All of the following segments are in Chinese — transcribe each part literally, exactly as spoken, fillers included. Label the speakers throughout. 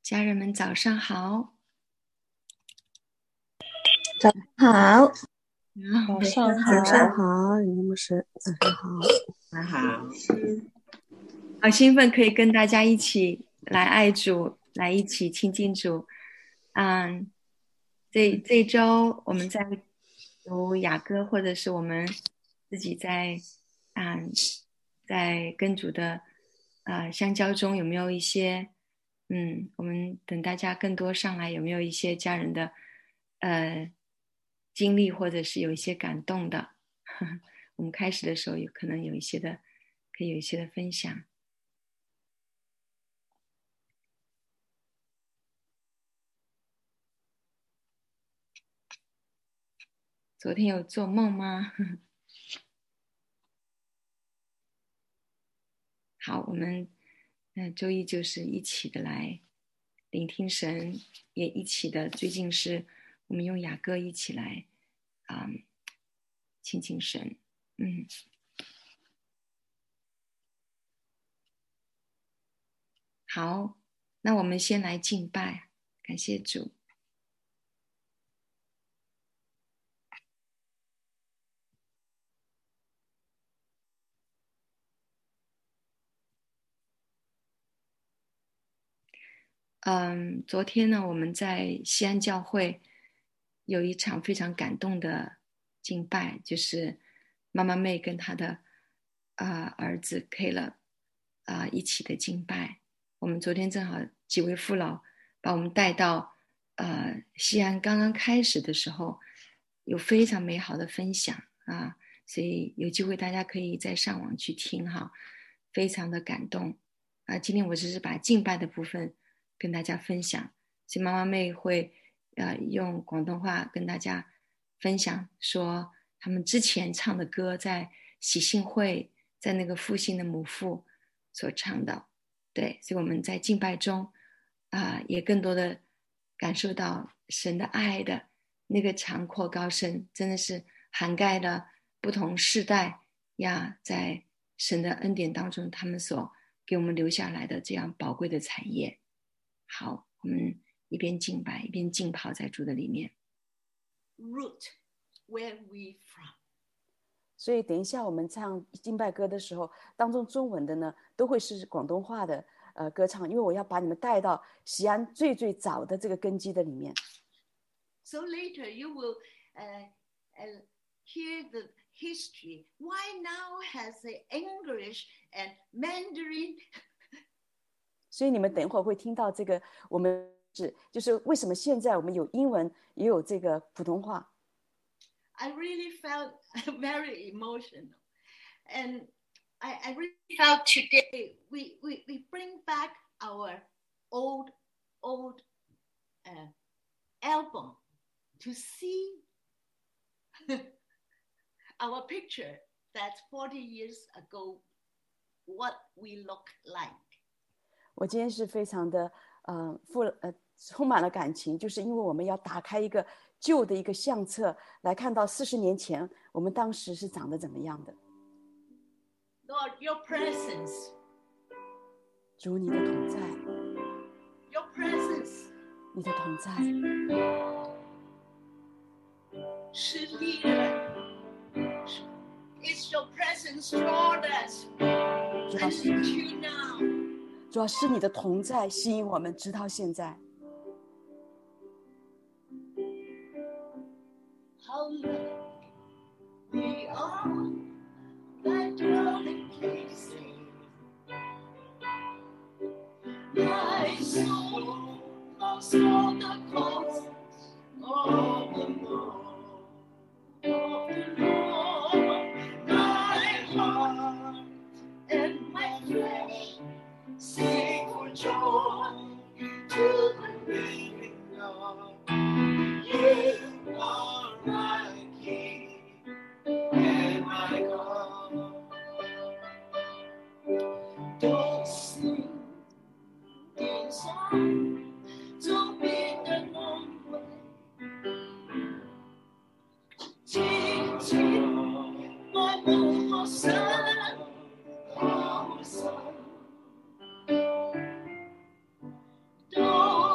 Speaker 1: 家人们早上好。
Speaker 2: 早上好，
Speaker 3: 早上好，
Speaker 2: 早上好，林牧师，早上好，
Speaker 3: 早上好，
Speaker 1: 好兴奋可以跟大家一起来爱主，来一起亲近主。嗯，这这一周我们在读雅歌，或者是我们自己在嗯在跟主的呃相交中，有没有一些嗯，我们等大家更多上来，有没有一些家人的呃经历，或者是有一些感动的？我们开始的时候有可能有一些的，可以有一些的分享。昨天有做梦吗？好，我们呃周一就是一起的来聆听神，也一起的。最近是我们用雅歌一起来啊、嗯、亲近神。嗯，好，那我们先来敬拜，感谢主。嗯，昨天呢，我们在西安教会有一场非常感动的敬拜，就是妈妈妹跟她的啊、呃儿子 Caleb 啊、呃、一起的敬拜。我们昨天正好几位父老把我们带到呃西安刚刚开始的时候，有非常美好的分享啊，所以有机会大家可以再上网去听哈，非常的感动啊。今天我只是把敬拜的部分跟大家分享，所以妈妈妹会呃用广东话跟大家分享说他们之前唱的歌，在喜信会，在那个复兴的母父所唱的。对，所以我们在敬拜中啊、呃，也更多的感受到神的爱的那个长阔高深，真的是涵盖了不同世代呀，在神的恩典当中，他们所给我们留下来的这样宝贵的产业。好，我们一边敬拜一边浸泡在主的里面。
Speaker 4: Root where we from，
Speaker 2: 所以等一下我们唱敬拜歌的时候，当中中文的呢都会是广东话的呃歌唱，因为我要把你们带到西安最最早的这个根基的里面。
Speaker 4: So later you will uh, uh, hear the history. Why now has the English and Mandarin?
Speaker 2: 所以你们等一会儿会听到这个，我们是就是为什么现在我们有英文也有这个普通话。
Speaker 4: I really felt very emotional, and I, I really felt today we, we, we bring back our old old uh, album to see our picture that's forty years ago, what we look like.
Speaker 2: 我今天是非常的呃富呃充满了感情，就是因为我们要打开一个旧的一个相册，来看到四十年前我们当时是长得怎么样的。
Speaker 4: Lord, your presence,
Speaker 2: 主你的同在，
Speaker 4: your presence
Speaker 2: 你的同在，
Speaker 4: 是力量 It's your presence toward us
Speaker 2: 主要是
Speaker 4: until now.
Speaker 2: 主要是你的同在吸引我们直到现在。
Speaker 4: How lovely we are, thy dwelling place. My soul loves all the costs of the Lord, of the Lord. My heart and my flesh sing for joy to the living God. You are my King and my God. Don't sing this song, don't be the long way. Take, take my little son, oh son. Don't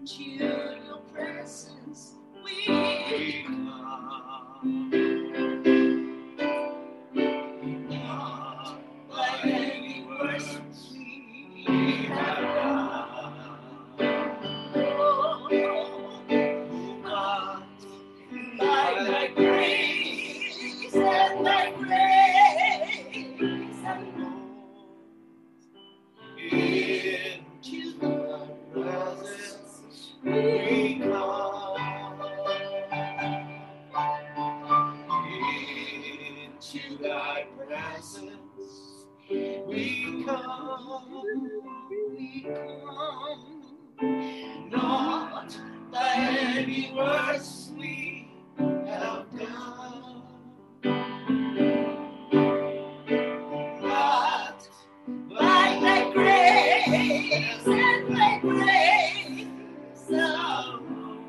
Speaker 4: Into your presence we come. Not by any words we have done. Oh, God, by thy grace and thy grace alone. Into the presence we come. Into thy presence we come. We come. Not by any words we have done. But by thy grace and thy grace alone.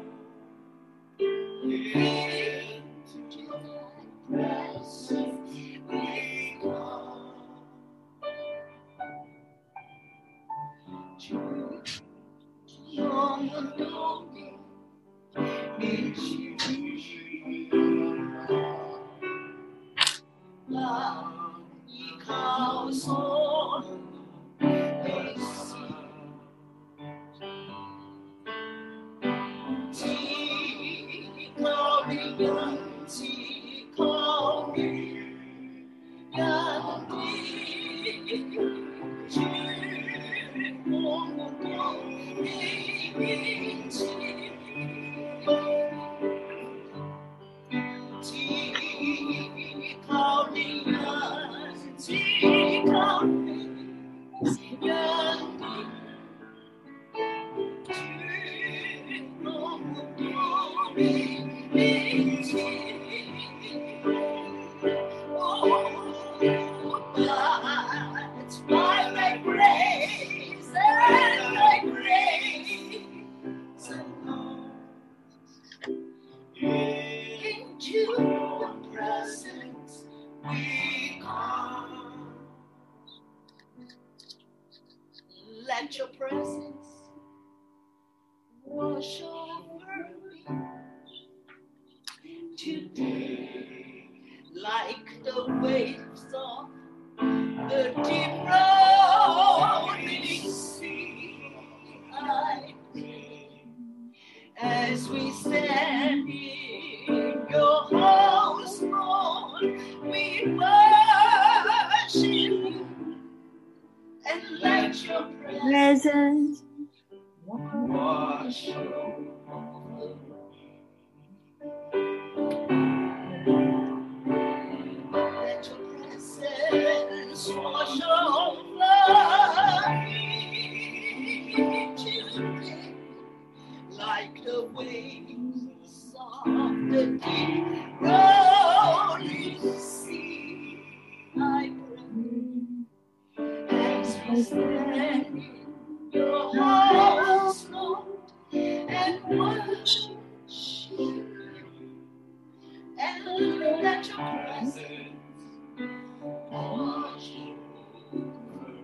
Speaker 4: Into thy presence we come. Long ago, into love, ye cows on the sea. Tea cloudy, tea cloudy, It's by thy grace and thy grace alone. Into your presence we come. Let your presence wash over me today, like the waves of the deep rolling sea. I pray as we stand in your house, Lord, we worship you, and let your presence wash over me. Let your presence wash over me today, like the waves of the deep rolling sea. I pray as we stand in your house, Lord, and worship you, and let your presence wash over me.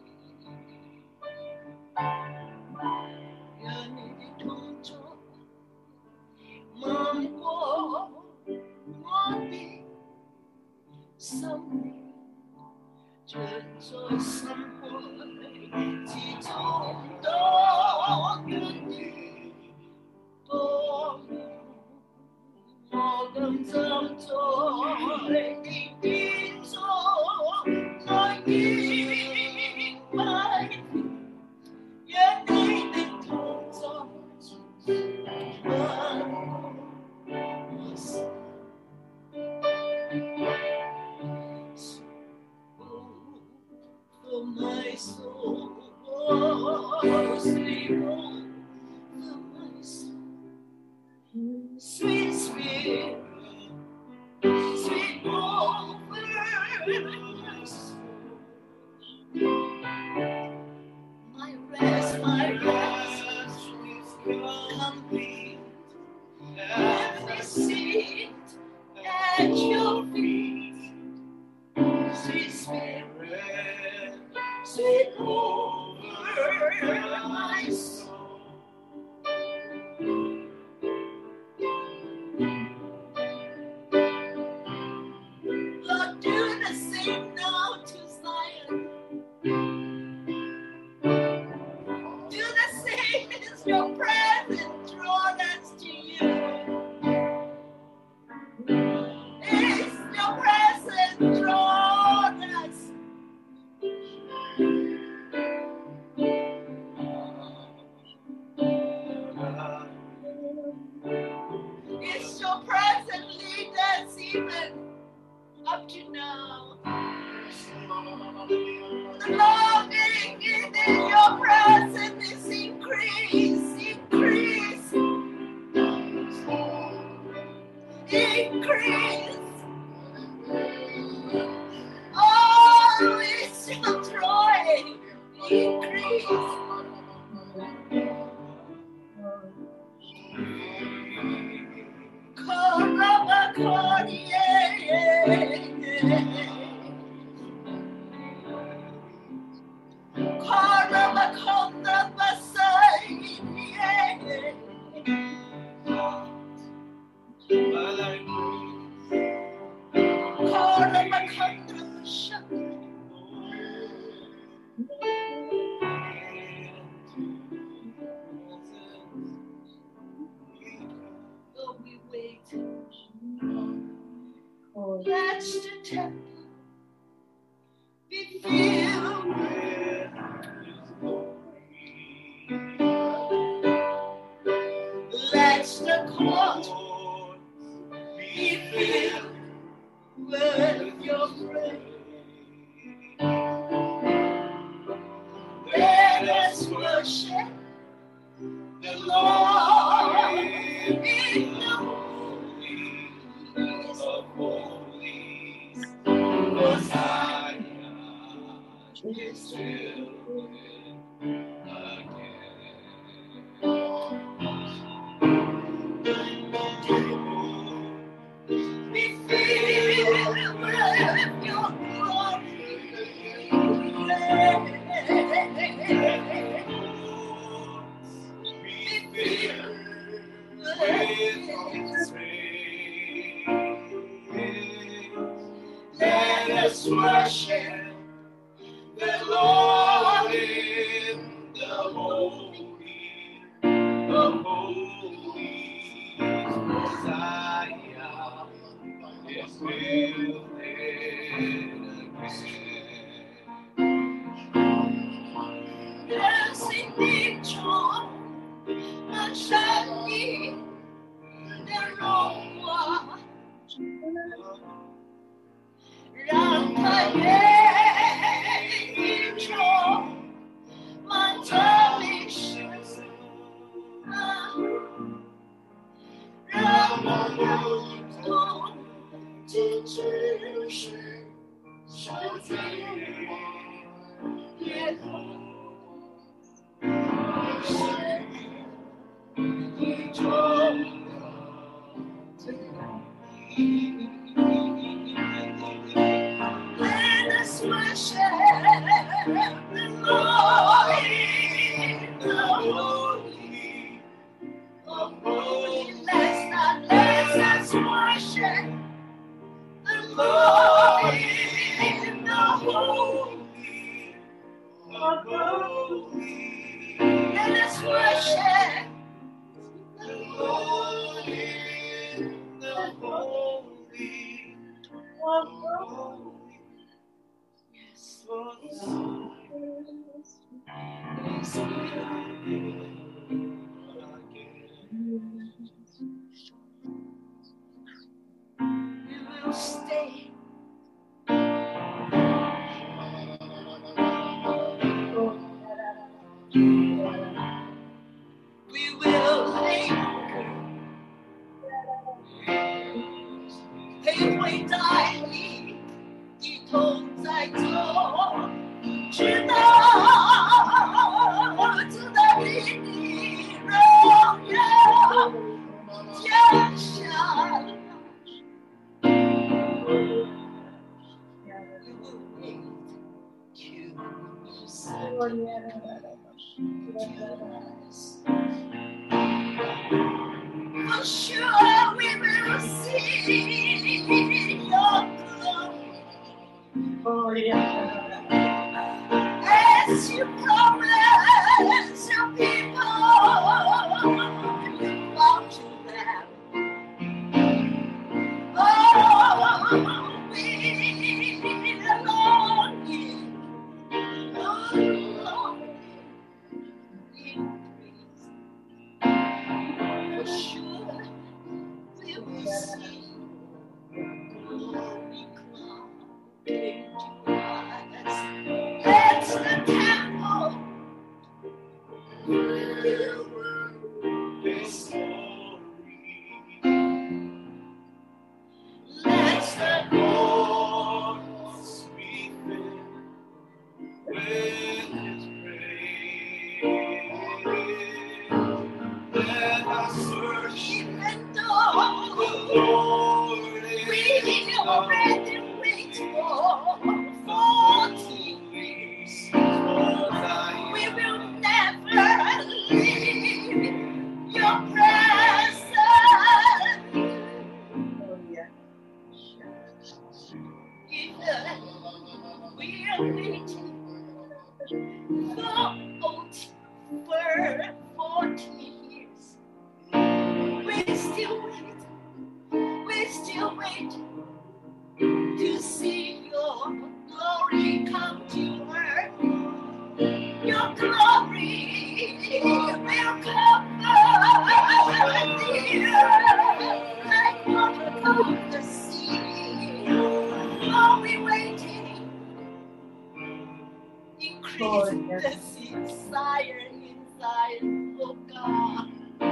Speaker 4: For my soul, oh, sleep on, for my soul, sweet spirit, sweet over my soul. My rest, my rest is complete. Let me sit at your feet, sweet spirit, sweet over my soul. say no to Zion. Do the same as your presence drawn us to you. It's your presence drawn us. It's your presence lead us even up to now. The longing in your presence is increase, increase, increase. Oh, it's your joy, increase. Oh, we wait. Let the temple be filled with let the court be filled with your praise. Let us worship the Lord in the holies of holies. Messiah is filled again. Be filled with your glory. Be filled with His praise. Let us worship the Lord in the holy of holies. Messiah is filled again. Yes, indeed, joy, and shining the road. Let us worship the Lord in the holy of holies. Let's not let us worship the Lord in the holy of holies. Let us worship the Lord in the holy of holies. Yes, for the Son is here. We will stay. We will linger. Hey, wait, I need you told I told you know to the hero, yeah, yeah, shall. We will wait to for sure we will see your glory.
Speaker 3: Oh, yeah.
Speaker 4: As you promise your people, you vouch them. Oh, we longing, oh, increase. For sure, we will see glory clouding to us. Let's the temple fill this glory. Let's the Lord speak with His praise. Let us worship even though the Lord we already wait for forty years. We will never leave your presence.
Speaker 3: Oh, yeah.
Speaker 4: Even we are waiting for forty years. We still wait. We still wait to see your glory come to earth. Your glory will cover the earth like water covers the sea. Are we waiting? Increase
Speaker 3: Oh, yes.
Speaker 4: the desire inside, oh God.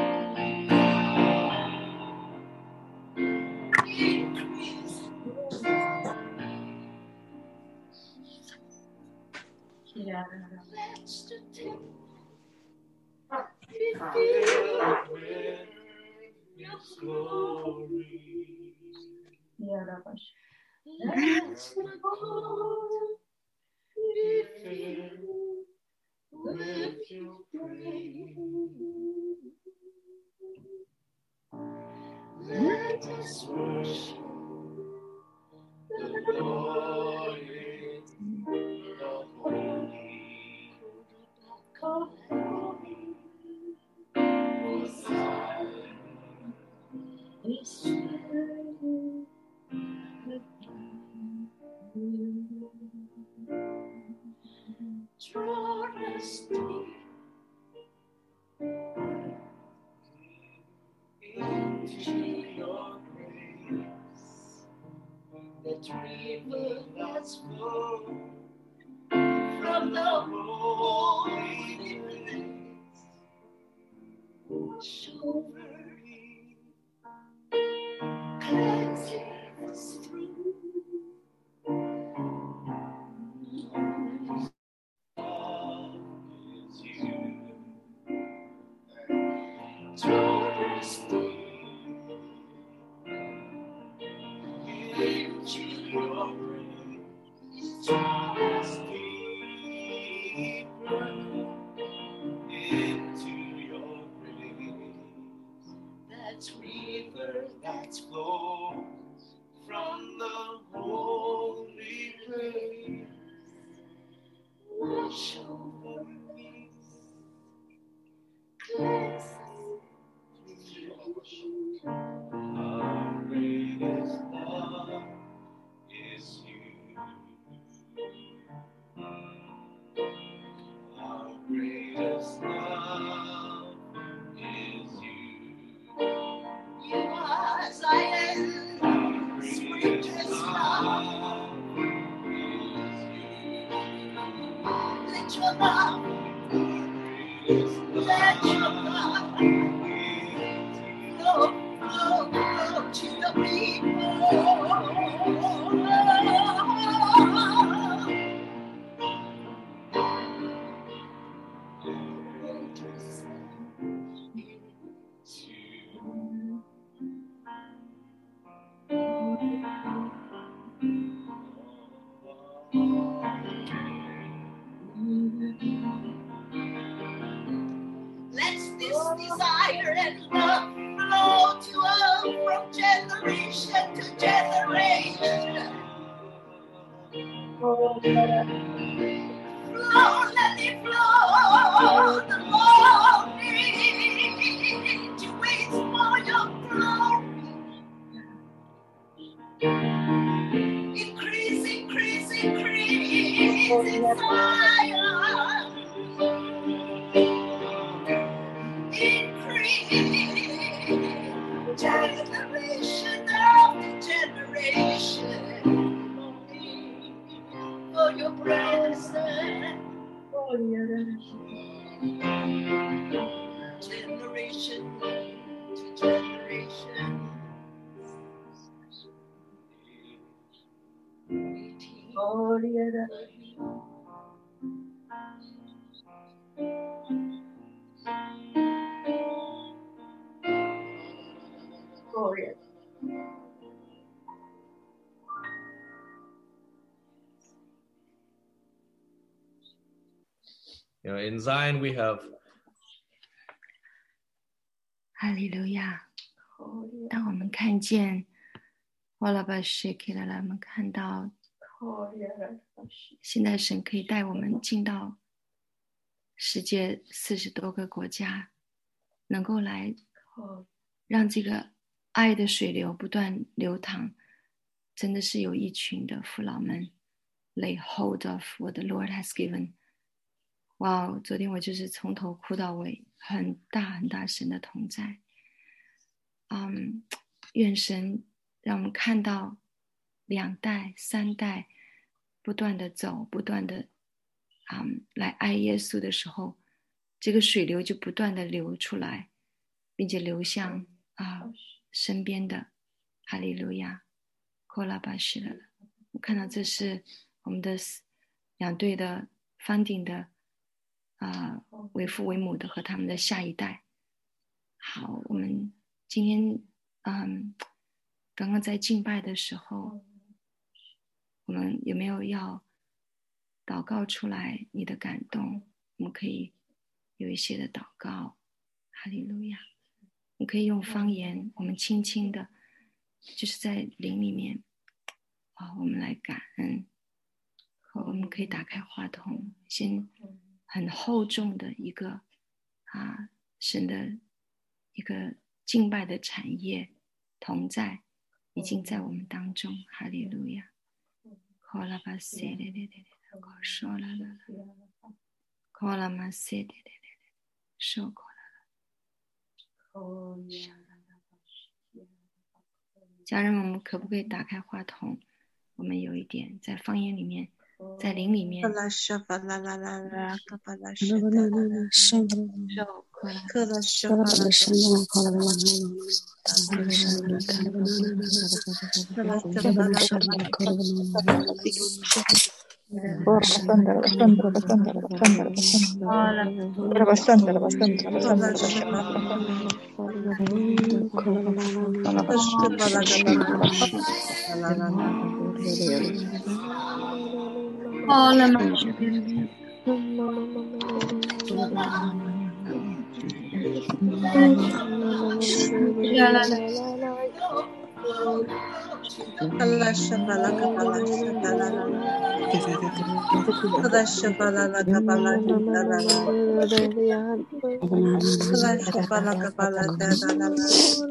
Speaker 4: Increase.
Speaker 3: Yeah.
Speaker 4: Let's the temple be filled with your glory.
Speaker 3: Yeah, Rabash.
Speaker 4: Let's the court be filled with your praise. Let us worship the Lord in the holy of Zion is filled with draw us deep into your grace, that river that's flowed from the holy place. Wash over me, cleanse us through. Love is you. Draw us deep into your grace. Draw us deeper into your grace. That's river that's flows from the holy place. Wash over me, cleanse us. Our greatest love is you. Our greatest love is you. You are Zion, sweetest love is you. Let your love, let your love flow, flow, flow to the people. Let's this desire and love flow to us from generation to generation. Flow, let it flow. The Lord needs to wait for your glory. Increase, increase, increase in fire. Increase. Generation after generation. For your presence. Generation to generation.
Speaker 3: Gloria.
Speaker 5: You know, in Zion we have
Speaker 1: 哈利路亚！当我们看见瓦拉巴什基拉拉，我们看到现在神可以带我们进到世界四十多个国家，能够来让这个爱的水流不断流淌，真的是有一群的父老们 lay hold of what the Lord has given。 哇，昨天我就是从头哭到尾，很大很大神的同在。嗯，愿神让我们看到两代三代不断的走，不断的嗯来爱耶稣的时候，这个水流就不断的流出来，并且流向啊身边的。哈利路亚，科拉巴西了。我看到这是我们的两队的 funding 的啊、呃、为父为母的和他们的下一代。好，我们今天嗯刚刚在敬拜的时候，我们有没有要祷告出来你的感动？我们可以有一些的祷告。哈利路亚！你可以用方言，我们轻轻的就是在灵里面啊、哦，我们来感恩。我们可以打开话筒，先很厚重的一个啊神的一个敬拜的产业同在，已经在我们当中。哈利路亚！科拉巴塞嘞嘞嘞嘞，说啦啦啦，科拉马塞嘞嘞嘞嘞，说过了。家人们，我们可不可以打开话筒？我们有一点在方言里面，在灵里面。
Speaker 6: Basandra, Basandra, Basandra, Basandra, Basandra, Basandra, Basandra,
Speaker 7: Allah shabala kabala shabala la la. Allah shabala la kabala shabala la la. Allah shabala kabala shabala la la.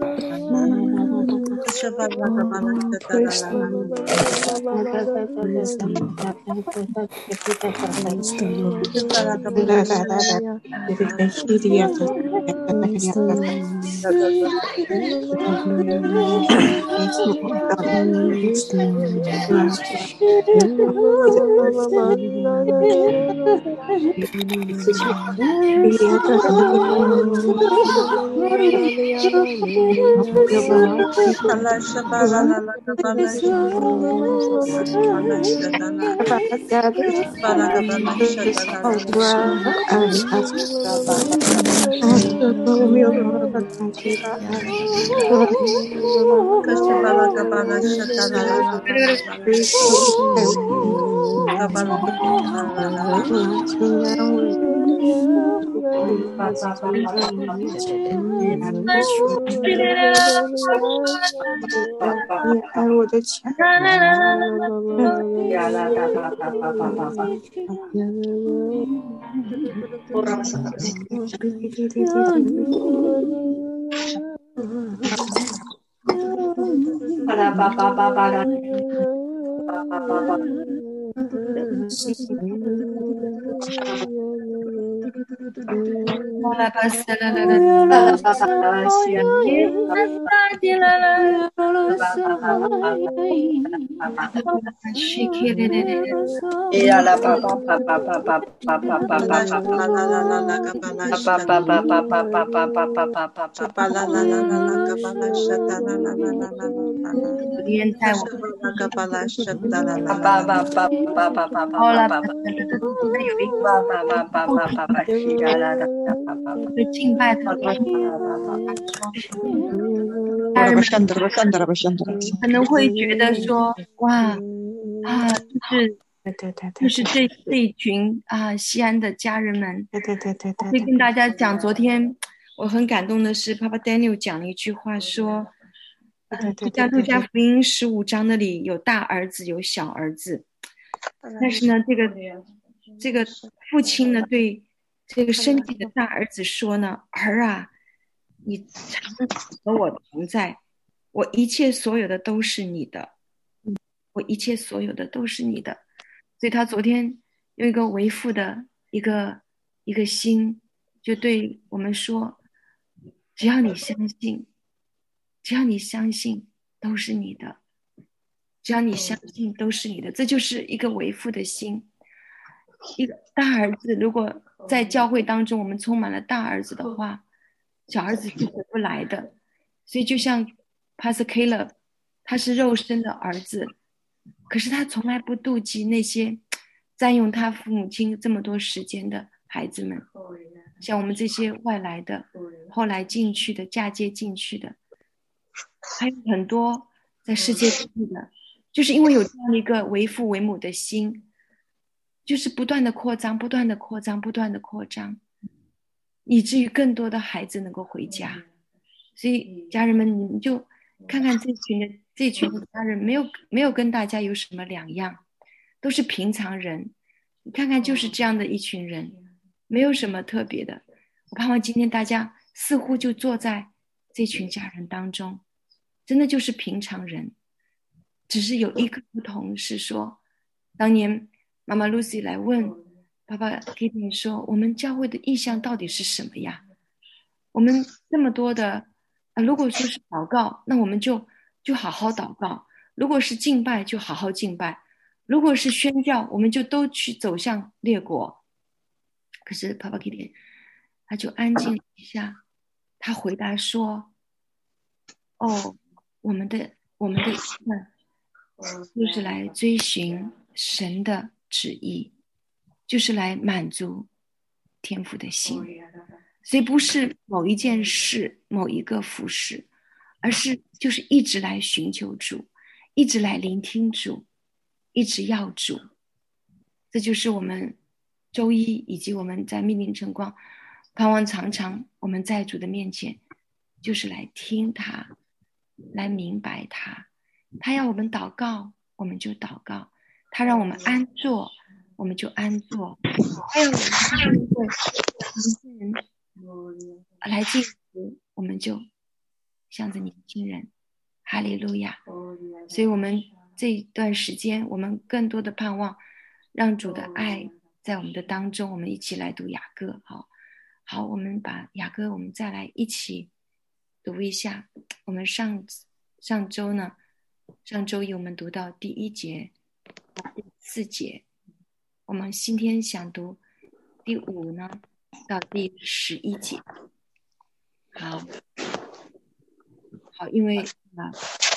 Speaker 7: Shabala kabala shabala la la. Shabala kabala 巴拉啦啦啦啦。
Speaker 6: 你爱我的钱。
Speaker 1: 敬拜的可能会觉得说，哇啊，就是就是这这一群啊西安的家人们，我会跟大家讲，昨天我很感动的是，Papa Daniel 讲了一句话说，呃，就像路加福音十五章那里有大儿子有小儿子，但是呢，这个这个父亲呢对这个生气的大儿子说呢，儿啊，你常和我同在，我一切所有的都是你的，我一切所有的都是你的。所以他昨天用一个为父的一个一个心，就对我们说，只要你相信，只要你相信都是你的，只要你相信都是你的，这就是一个为父的心。一个大儿子如果在教会当中我们充满了大儿子的话，小儿子是回不来的。所以就像 Pastor Caleb， 他是肉身的儿子，可是他从来不妒忌那些占用他父母亲这么多时间的孩子们，像我们这些外来的后来进去的嫁接进去的，还有很多在世界各地的，就是因为有这样一个为父为母的心，就是不断的扩张不断的扩张不断的扩张，以至于更多的孩子能够回家。所以家人们，你们就看看这群的这群的家人，没有没有跟大家有什么两样，都是平常人。你看看就是这样的一群人，没有什么特别的。我盼望今天大家似乎就坐在这群家人当中，真的就是平常人，只是有一个不同是说，当年妈妈 Lucy 来问爸爸 Gideon 说，我们教会的意向到底是什么呀？我们这么多的啊，如果说是祷告，那我们就就好好祷告；如果是敬拜，就好好敬拜；如果是宣教，我们就都去走向列国。可是 Papa Gideon 他就安静了一下，他回答说：“哦，我们的我们的意向就是来追寻神的旨意，就是来满足天父的心。”所以不是某一件事某一个服事，而是就是一直来寻求主，一直来聆听主，一直要主。这就是我们周一以及我们在命令晨光盼望常常我们在主的面前，就是来听他，来明白他。他要我们祷告我们就祷告，他让我们安坐我们就安坐，他要我们面对年轻人来进食，我们就向着年轻人，哈利路亚。所以我们这一段时间，我们更多的盼望让主的爱在我们的当中。我们一起来读雅歌。好好，我们把雅歌我们再来一起读一下。我们上上周呢上周一我们读到第一节到第四节，我们今天想读第五呢到第十一节。好好，因为啊，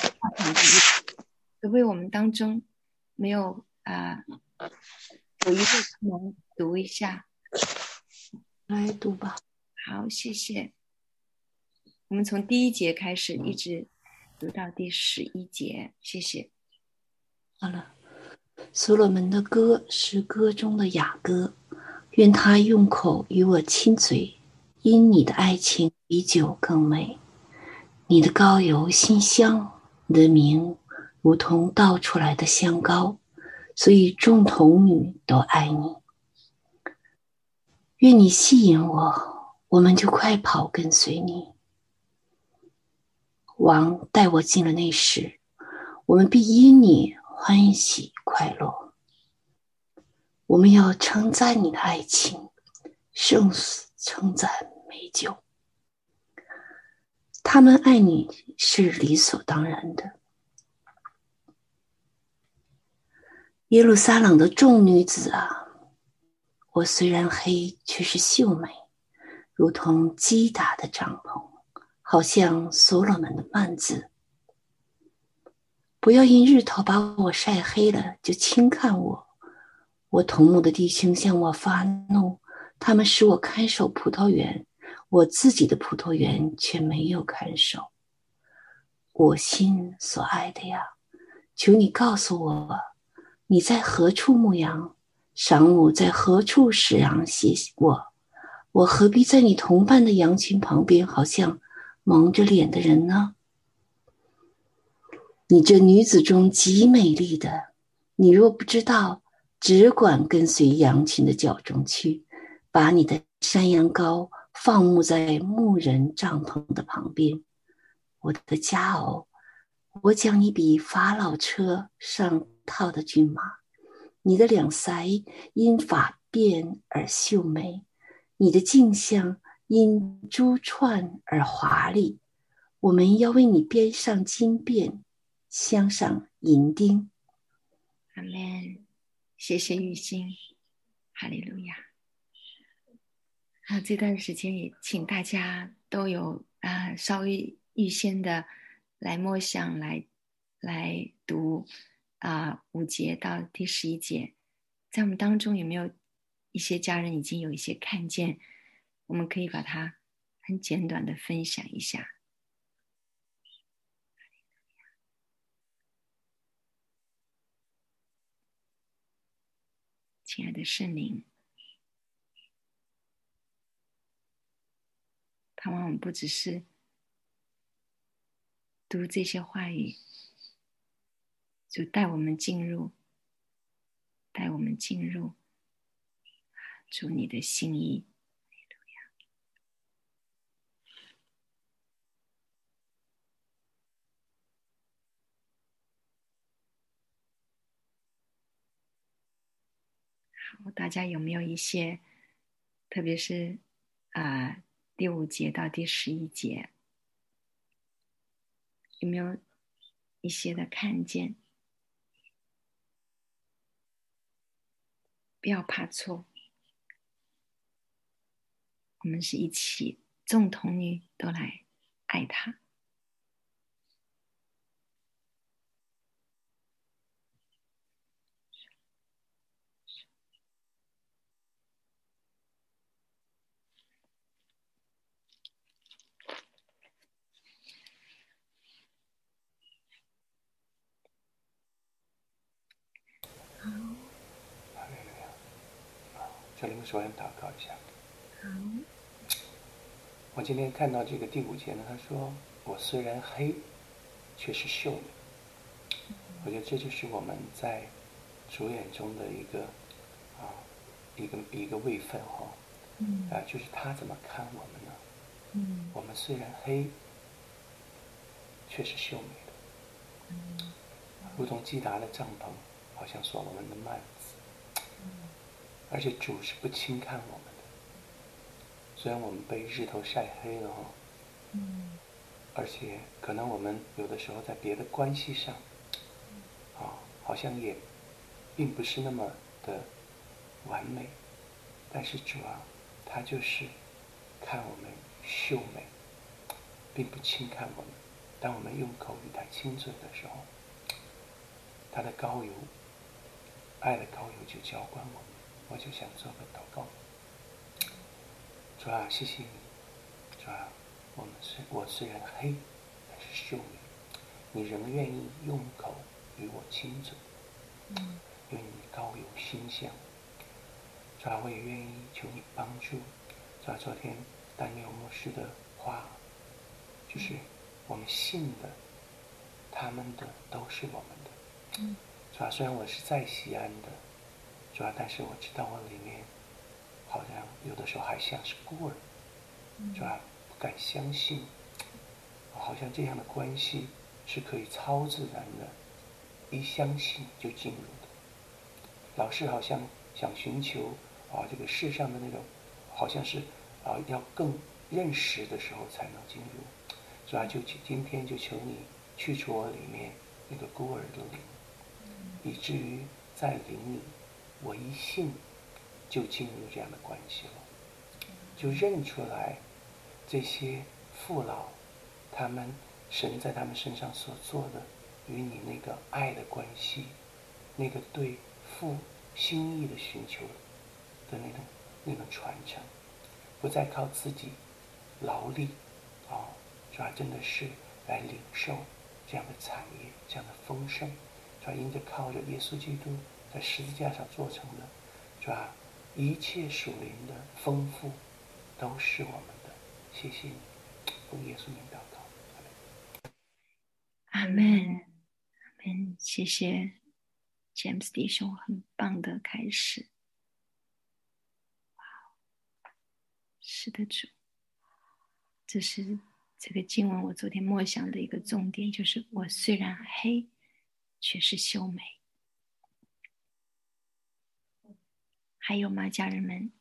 Speaker 1: 可不可以我们当中没有啊、呃，有一位能读一下？
Speaker 6: 来读吧。
Speaker 1: 好，谢谢。我们从第一节开始，一直读到第十一节，谢谢。
Speaker 6: 好了， 所罗门的歌是歌中的雅歌，愿他用口与我亲嘴，因你的爱情比酒更美。你的膏油馨香，你的名如同倒出来的香膏，所以众童女都爱你。愿你吸引我，我们就快跑跟随你。王带我进了内室，我们必因你欢喜快乐。我们要称赞你的爱情，胜称赞美酒。他们爱你是理所当然的。耶路撒冷的众女子啊，我虽然黑，却是秀美，如同击打的帐篷，好像所罗门的幔子。不要因日头把我晒黑了就轻看我。我同母的弟兄向我发怒，他们使我看守葡萄园，我自己的葡萄园却没有看守。我心所爱的呀，求你告诉我，你在何处牧羊？晌午在何处使羊歇我？我何必在你同伴的羊群旁边，好像蒙着脸的人呢？你这女子中极美丽的，你若不知道，只管跟随羊群的脚中去，把你的山羊羔放牧在牧人帐篷的旁边。我的佳偶，我将你比法老车上套的骏马，你的两腮因发辫而秀美，你的颈项因珠串而华丽。我们要为你编上金辫，镶上银钉。
Speaker 1: 阿们。谢谢雨欣，哈利路亚。啊，这段时间也请大家都有啊稍微预先的来默想，来来读啊五节到第十一节。在我们当中有没有一些家人已经有一些看见？我们可以把它很简短的分享一下。亲爱的圣灵，盼望我们不只是读这些话语，就带我们进入，带我们进入主你的心意。好，大家有没有一些，特别是啊、呃、第五节到第十一节，有没有一些的看见？不要怕错，我们是一起众童女都来爱他。
Speaker 8: 这里我首先祷告一下。我今天看到这个第五节呢，他说我虽然黑，却是秀美。我觉得这就是我们在主眼中的一个啊一个一个位分哈、哦，嗯，啊，就是他怎么看我们呢？嗯，我们虽然黑，却是秀美的，嗯，如同基达的帐篷，好像所罗门的幔子，嗯，而且主是不轻看我们的，虽然我们被日头晒黑了哈、哦，嗯，而且可能我们有的时候在别的关系上。啊，好像也并不是那么的完美，但是主啊，他就是看我们秀美，并不轻看我们。当我们用口与他亲嘴的时候，他的膏油，爱的膏油就浇灌我们。我就想做个祷告。主啊，谢谢你，主啊，我们虽我虽然黑，但是秀美，你仍愿意用口与我亲嘴，嗯， 与你高有馨香。主啊，我也愿意求你帮助。主啊，昨天丹尼尔牧师的话，就是我们信的，他们的都是我们的。主啊，虽然我是在西安的，主啊，但是我知道我里面好像有的时候还像是孤儿，主啊，不敢相信，好像这样的关系是可以超自然的，一相信就进入的。老是好像想寻求啊这个世上的那种，好像是啊要更认识的时候才能进入。主啊，就今天就求你去除我里面那个孤儿的灵，以至于在灵里，我一信就进入这样的关系了，就认出来这些父老，他们神在他们身上所做的与你那个爱的关系，那个对父心意的寻求的那种那种传承，不再靠自己劳力啊，主要真的是来领受这样的产业，这样的丰盛，主要因着靠着耶稣基督在十字架上做成的，主要一切属灵的丰富都是我们的。谢谢你，奉耶稣名祷告，
Speaker 1: 阿门，阿门。谢谢 James 弟兄很棒的开始。是的，主，这是这个经文我昨天默想的一个重点，就是我虽然黑，却是秀美。还有吗，家人们？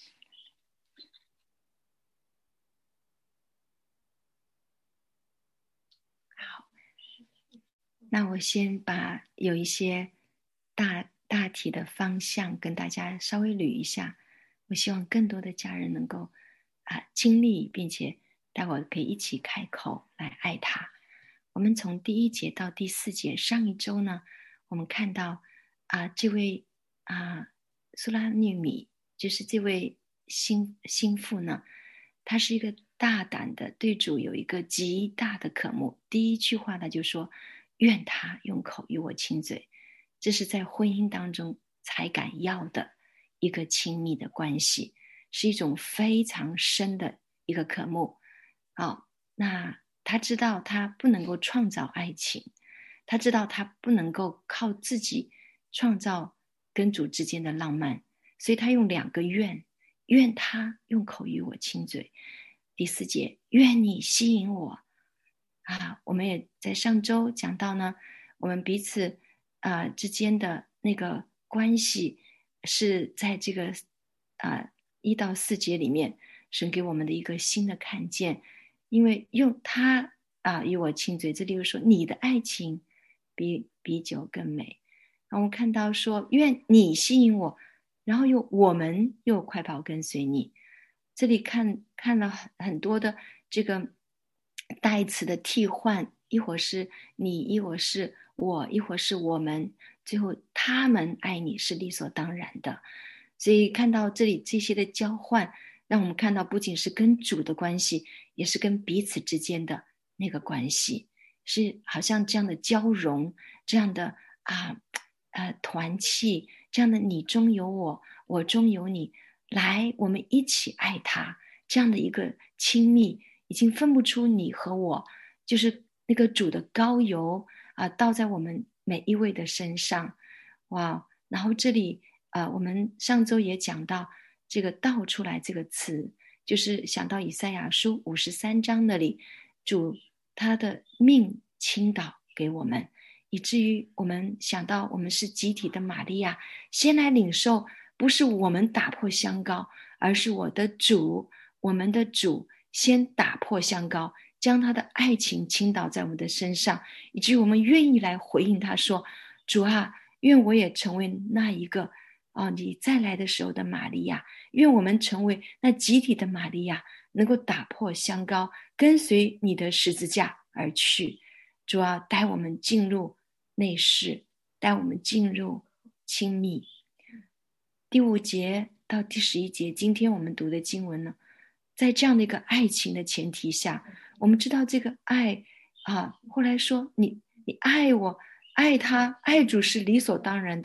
Speaker 1: 好，那我先把有一些大大体的方向跟大家稍微捋一下。我希望更多的家人能够啊、呃、经历，并且待会儿可以一起开口来爱他。我们从第一节到第四节，上一周呢，我们看到啊、呃、这位啊、呃、苏拉尼米，就是这位心心腹呢，他是一个大胆的对主有一个极大的渴慕。第一句话他就说，愿他用口与我亲嘴，这是在婚姻当中才敢要的一个亲密的关系，是一种非常深的一个渴慕。哦，那他知道他不能够创造爱情，他知道他不能够靠自己创造跟主之间的浪漫，所以他用两个愿，愿他用口与我亲嘴。第四节，愿你吸引我啊，我们也在上周讲到呢，我们彼此啊、呃、之间的那个关系是在这个啊、呃、一到四节里面，神给我们的一个新的看见。因为用他啊与我亲嘴，这里又说你的爱情比比酒更美。然后我们看到说愿你吸引我，然后又我们又快跑跟随你。这里看看了很很多的这个代词的替换，一会儿是你，一会儿是我，一会儿是我们，最后他们爱你是理所当然的。所以看到这里这些的交换，让我们看到不仅是跟主的关系，也是跟彼此之间的那个关系，是好像这样的交融，这样的啊呃团契，这样的你中有我，我中有你，来我们一起爱他，这样的一个亲密，已经分不出你和我，就是那个主的膏油啊、呃、倒在我们每一位的身上。哇，然后这里呃我们上周也讲到这个倒出来这个词，就是想到以赛亚书五十三章那里，主他的命倾倒给我们，以至于我们想到我们是集体的玛利亚，先来领受，不是我们打破香膏，而是我的主，我们的主先打破香膏，将他的爱情倾倒在我们的身上，以至于我们愿意来回应他说，主啊，愿我也成为那一个哦，你再来的时候的玛利亚，愿我们成为那集体的玛利亚，能够打破香膏，跟随你的十字架而去。主啊，带我们进入内室，带我们进入亲密。第五节到第十一节，今天我们读的经文呢，在这样的一个爱情的前提下，我们知道这个爱啊，后来说你你爱我，爱他，爱主是理所当然的。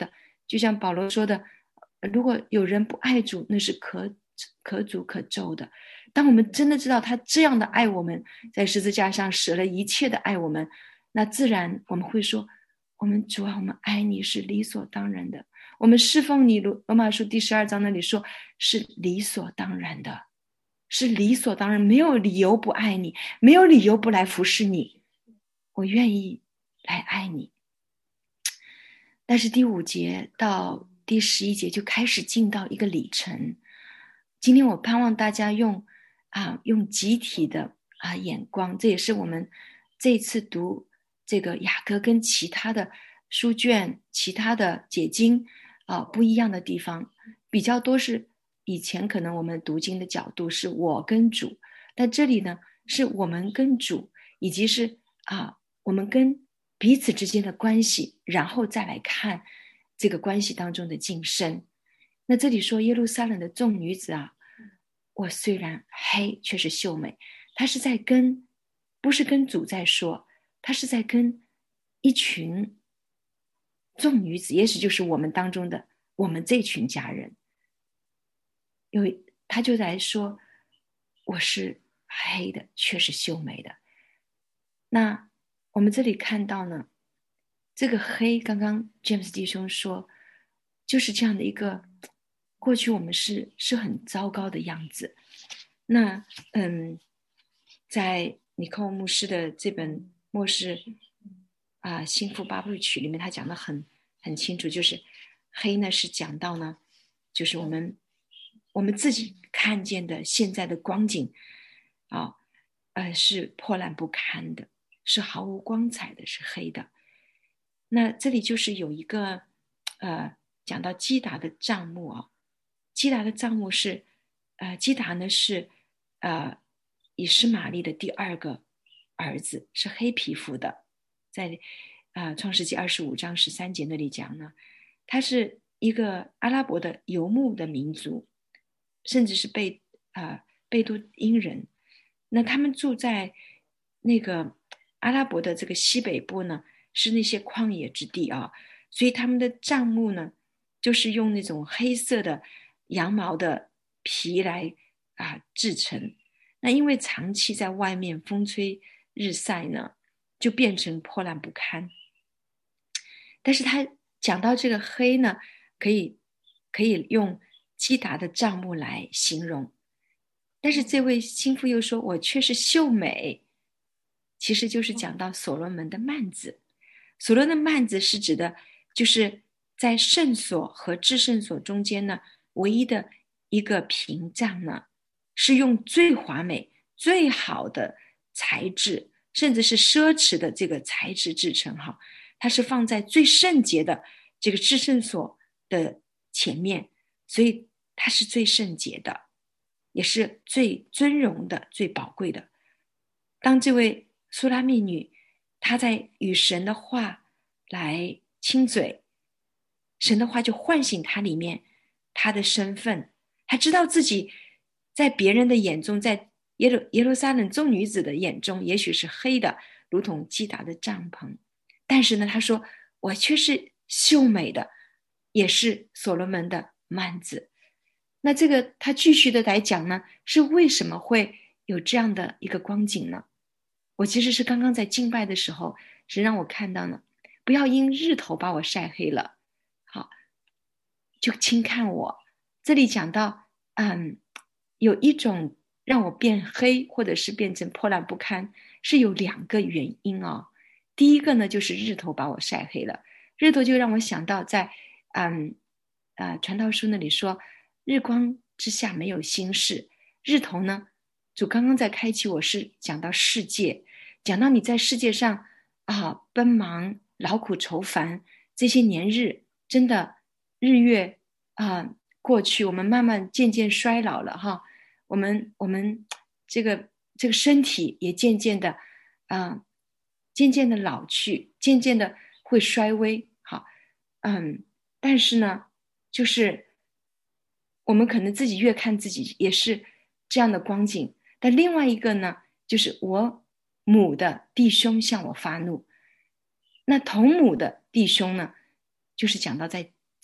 Speaker 1: 就像保罗说的，如果有人不爱主，那是可可诅可咒的。当我们真的知道他这样的爱我们，在十字架上舍了一切的爱我们，那自然我们会说，我们主啊，我们爱你是理所当然的，我们侍奉你，罗马书第十二章那里说是理所当然的，是理所当然，没有理由不爱你，没有理由不来服侍你，我愿意来爱你。但是第五节到第十一节就开始进到一个里程。今天我盼望大家用啊用集体的啊眼光，这也是我们这一次读这个雅各跟其他的书卷、其他的解经啊不一样的地方。比较多是以前可能我们读经的角度是我跟主，但这里呢是我们跟主，以及是啊我们跟彼此之间的关系，然后再来看这个关系当中的晋升。那这里说耶路撒冷的众女子啊，我虽然黑却是秀美，她是在跟不是跟主在说，她是在跟一群众女子，也许就是我们当中的我们这群家人，因为她就来说我是黑的却是秀美的。那我们这里看到呢，这个黑，刚刚 James 弟兄说，就是这样的一个，过去我们是是很糟糕的样子。那嗯，在尼寇牧师的这本末世啊心腹八部曲里面，他讲得很很清楚，就是黑呢是讲到呢，就是我们我们自己看见的现在的光景啊，呃是破烂不堪的，是毫无光彩的，是黑的。那这里就是有一个呃讲到基达的帐幕啊，基达的帐幕是呃基达呢是呃以实玛利的第二个儿子，是黑皮肤的，在呃创世纪二十五章十三节那里讲呢，他是一个阿拉伯的游牧的民族，甚至是贝呃贝都因人。那他们住在那个阿拉伯的这个西北部呢，是那些旷野之地啊，所以他们的帐幕呢，就是用那种黑色的羊毛的皮来啊制成。那因为长期在外面风吹日晒呢，就变成破烂不堪。但是他讲到这个黑呢，可以可以用基达的帐幕来形容。但是这位心腹又说我却是秀美，其实就是讲到所罗门的幔子。所罗门的幔子是指的就是在圣所和至圣所中间呢，唯一的一个屏障呢，是用最华美最好的材质，甚至是奢侈的这个材质制成哈，它是放在最圣洁的这个至圣所的前面，所以它是最圣洁的，也是最尊荣的，最宝贵的。当这位苏拉密女她在与神的话来亲嘴，神的话就唤醒她里面她的身份，她知道自己在别人的眼中，在耶路耶路撒冷众女子的眼中也许是黑的，如同基达的帐篷，但是呢她说我却是秀美的，也是所罗门的幔子。那这个他继续的来讲呢，是为什么会有这样的一个光景呢？我其实是刚刚在敬拜的时候，是让我看到呢，不要因日头把我晒黑了，好，就轻看我。这里讲到，嗯，有一种让我变黑，或者是变成破烂不堪，是有两个原因哦。第一个呢，就是日头把我晒黑了，日头就让我想到在，嗯，呃，传道书那里说，日光之下没有心事。日头呢，主刚刚在开启我是讲到世界，讲到你在世界上啊奔忙劳苦愁烦，这些年日真的日月啊过去，我们慢慢渐渐衰老了哈，我们我们这个这个身体也渐渐的啊渐渐的老去，渐渐的会衰微，好，嗯，但是呢，就是我们可能自己越看自己也是这样的光景，但另外一个呢，就是我母的弟兄向我发怒。那同母的弟兄呢，就是讲到在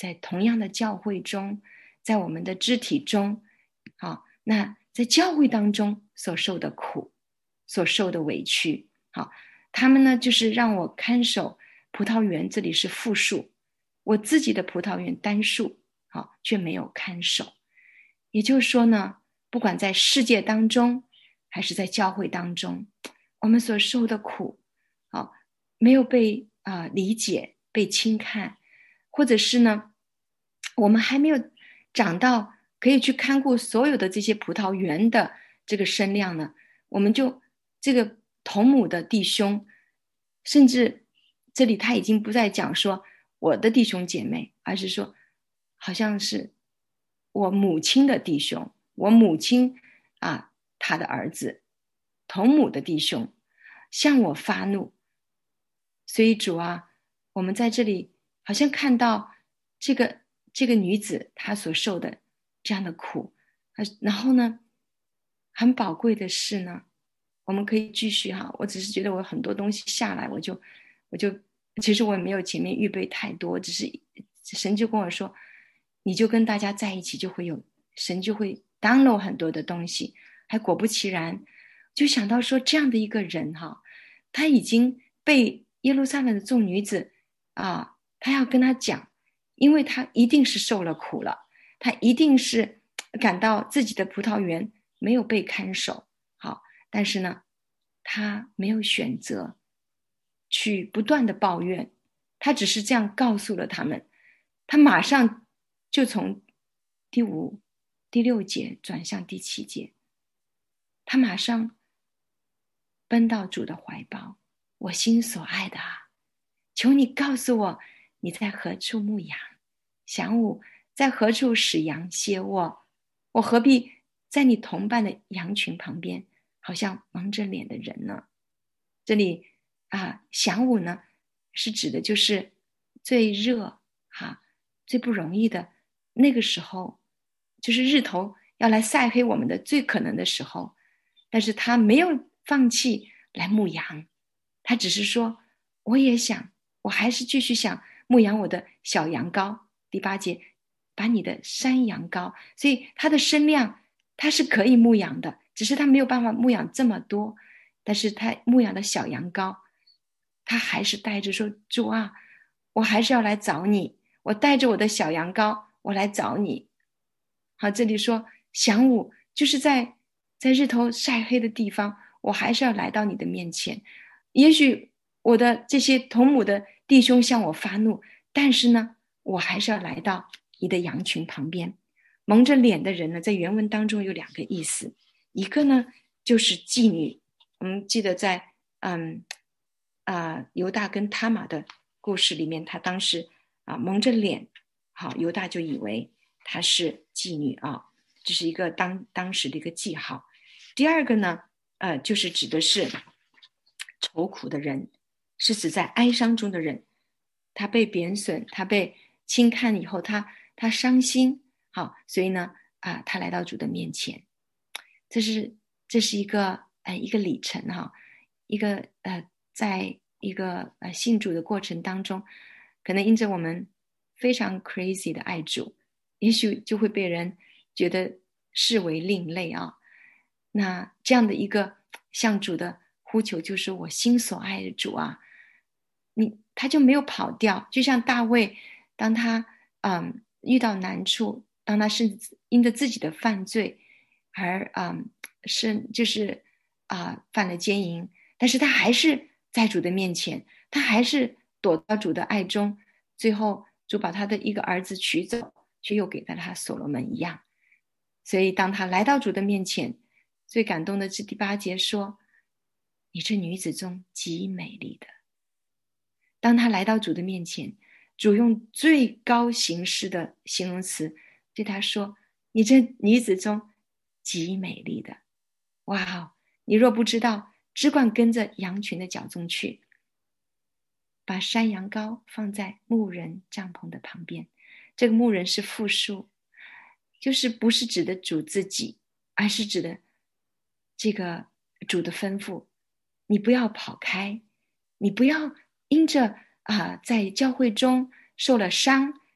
Speaker 1: 在同样的教会中，在我们的肢体中，好，那在教会当中所受的苦，所受的委屈，好，他们呢就是让我看守葡萄园，这里是复数，我自己的葡萄园单数，好，却没有看守。也就是说呢，不管在世界当中还是在教会当中，我们所受的苦，好，没有被啊、呃、理解，被轻看，或者是呢，我们还没有长到可以去看顾所有的这些葡萄园的这个身量呢，我们就这个同母的弟兄，甚至这里他已经不再讲说我的弟兄姐妹，而是说好像是我母亲的弟兄，我母亲啊他的儿子，同母的弟兄向我发怒。所以主啊，我们在这里好像看到这个这个女子她所受的这样的苦，然后呢，很宝贵的是呢，我们可以继续哈。我只是觉得我很多东西下来，我就我就其实我也没有前面预备太多，只是神就跟我说，你就跟大家在一起，就会有神就会 download 很多的东西。还果不其然，就想到说这样的一个人哈，他已经被耶路撒冷的众女子啊，他要跟他讲，因为他一定是受了苦了，他一定是感到自己的葡萄园没有被看守好，但是呢，他没有选择去不断的抱怨，他只是这样告诉了他们，他马上就从第五、第六节转向第七节，他马上奔到主的怀抱，我心所爱的啊，求你告诉我你在何处牧羊，晌午在何处使羊歇卧，我何必在你同伴的羊群旁边，好像蒙着脸的人呢？这里啊，晌午呢是指的就是最热哈、啊，最不容易的那个时候，就是日头要来晒黑我们的最可能的时候，但是他没有放弃来牧羊，他只是说我也想，我还是继续想牧养我的小羊羔。第八节，把你的山羊羔，所以他的身量他是可以牧养的，只是他没有办法牧养这么多，但是他牧养的小羊羔，他还是带着说，主啊，我还是要来找你，我带着我的小羊羔我来找你。好，这里说晌午就是在在日头晒黑的地方，我还是要来到你的面前。也许我的这些同母的弟兄向我发怒，但是呢，我还是要来到你的羊群旁边。蒙着脸的人呢，在原文当中有两个意思，一个呢就是妓女，我们记得在嗯啊犹大跟他玛的故事里面，他当时啊蒙着脸，好，犹大就以为她是妓女啊，这是一个当当时的一个记号。第二个呢，呃，就是指的是愁苦的人，是指在哀伤中的人，他被贬损，他被轻看以后，他他伤心，好，所以呢，啊、呃，他来到主的面前，这是这是一个呃一个里程哈，一个呃，在一个呃信主的过程当中，可能因着我们非常 crazy 的爱主，也许就会被人觉得视为另类啊。那这样的一个向主的呼求，就是我心所爱的主啊，你他就没有跑掉，就像大卫，当他嗯遇到难处，当他是因着自己的犯罪而嗯是就是啊、呃、犯了奸淫，但是他还是在主的面前，他还是躲到主的爱中，最后主把他的一个儿子取走，却又给了他所罗门一样。所以当他来到主的面前，最感动的是第八节说，你这女子中极美丽的。当他来到主的面前，主用最高形式的形容词对他说，你这女子中极美丽的。哇哦，你若不知道，只管跟着羊群的脚中去，把山羊羔放在牧人帐篷的旁边。这个牧人是复数，就是不是指的主自己，而是指的这个主的吩咐，你不要跑开，你不要因着啊、呃、在教会中受了伤，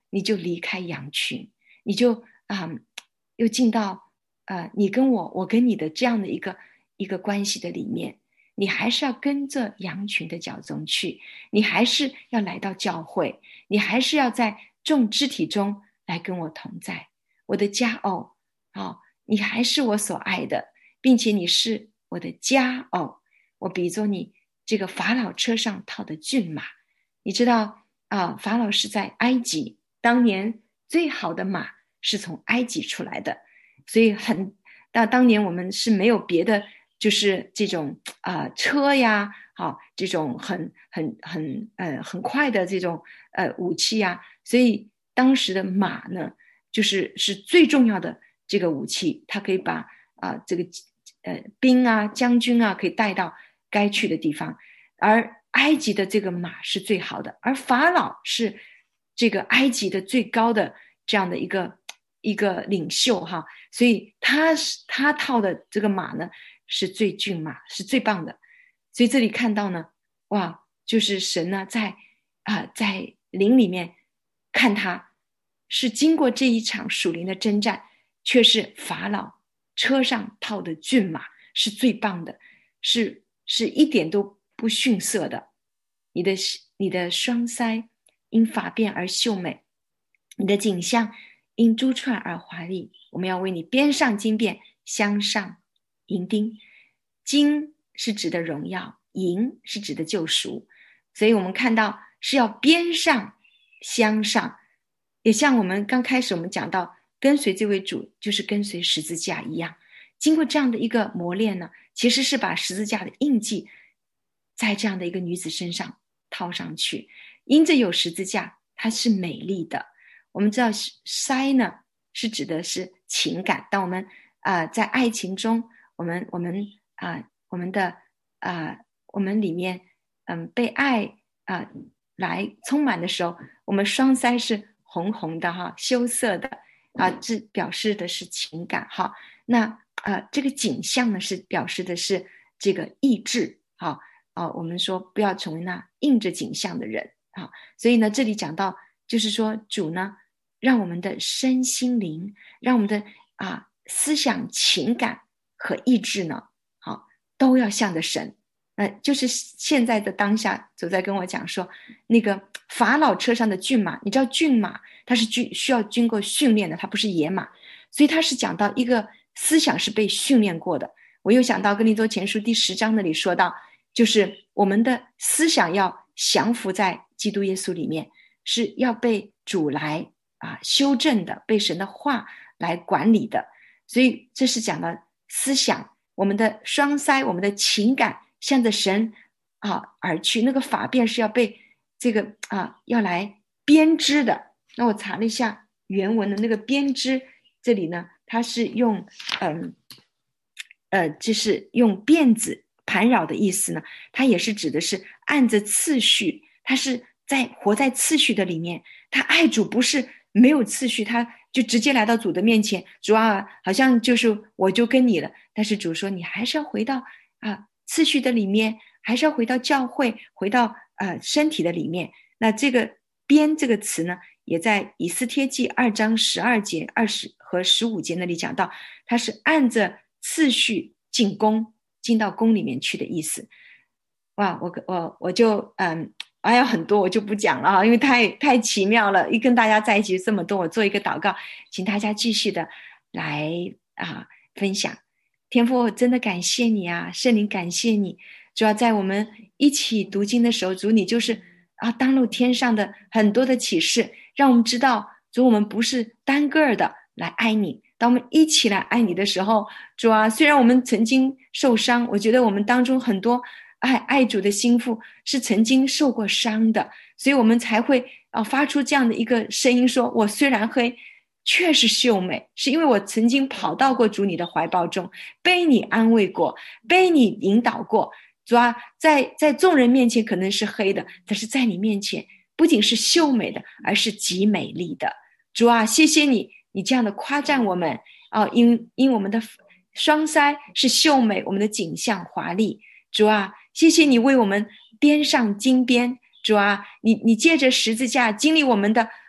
Speaker 1: 你就离开羊群，你就啊、呃、又进到呃你跟我我跟你的这样的一个一个关系的里面，你还是要跟着羊群的脚踪去，你还是要来到教会，你还是要在众肢体中来跟我同在，我的佳偶哦，你还是我所爱的，并且你是我的佳偶，我比作你这个法老车上套的骏马。你知道啊，法老是在埃及，当年最好的马是从埃及出来的，所以很那当年我们是没有别的，就是这种啊、呃、车呀，好、哦、这种很很很呃很快的这种呃武器呀，所以当时的马呢，就是是最重要的这个武器，它可以把啊、呃、这个呃兵啊将军啊可以带到该去的地方，而埃及的这个马是最好的，而法老是这个埃及的最高的这样的一个一个领袖哈，所以他他套的这个马呢是最骏马，是最棒的。所以这里看到呢，哇，就是神呢在啊、呃、在灵里面看他是经过这一场属灵的征战，却是法老车上套的骏马是最棒的，是是一点都不逊色的。你的你的双腮因发辫而秀美，你的颈项因珠串而华丽。我们要为你编上金辫，镶上银钉。金是指的荣耀，银是指的救赎，所以我们看到是要编上镶上，也像我们刚开始我们讲到跟随这位主就是跟随十字架一样，经过这样的一个磨练呢，其实是把十字架的印记在这样的一个女子身上套上去，因着有十字架它是美丽的。我们知道腮呢是指的是情感，当我们、呃、在爱情中我们我们、呃、我们的、呃、我们里面、嗯、被爱、呃、来充满的时候，我们双腮是红红的哈，羞涩的啊，这表示的是情感哈。那呃这个景象呢是表示的是这个意志哈。啊，我们说不要成为那印着景象的人啊，所以呢，这里讲到就是说，主呢，让我们的身心灵，让我们的啊思想、情感和意志呢，好、啊、都要向着神。呃，就是现在的当下，走在跟我讲说，那个法老车上的骏马，你知道骏马它是需需要经过训练的，它不是野马，所以它是讲到一个思想是被训练过的。我又想到哥林多前书第十章那里说到。就是我们的思想要降服在基督耶稣里面，是要被主来啊修正的，被神的话来管理的。所以这是讲的思想，我们的双腮，我们的情感向着神啊而去。那个法辫是要被这个啊要来编织的。那我查了一下原文的那个编织，这里呢它是用嗯呃就是用辫子盘绕的意思呢，它也是指的是按着次序，它是在活在次序的里面。他爱主不是没有次序，他就直接来到主的面前，主啊，好像就是我就跟你了。但是主说你还是要回到啊次序的里面，还是要回到教会，回到呃身体的里面。那这个编这个词呢，也在以斯帖记二章十二节、二十和十五节那里讲到，它是按着次序进宫。进到宫里面去的意思。哇，我我我就嗯，还有很多我就不讲了啊，因为太太奇妙了。一跟大家在一起这么多，我做一个祷告，请大家继续的来啊分享。天父，真的感谢你啊，圣灵感谢你。主要在我们一起读经的时候，主你就是啊当入天上的很多的启示，让我们知道主我们不是单个的来爱你。当我们一起来爱你的时候，主啊，虽然我们曾经受伤，我觉得我们当中很多爱爱主的心腹是曾经受过伤的，所以我们才会啊发出这样的一个声音说，我虽然黑，确实秀美，是因为我曾经跑到过主你的怀抱中，被你安慰过，被你引导过。主啊，在在众人面前可能是黑的，但是在你面前不仅是秀美的，而是极美丽的。主啊，谢谢你。你这样的夸赞我们啊，因因我们的双腮是秀美，我们的景象华丽。主啊，谢谢你为我们编上金边。主啊，你你借着十字架经历我们的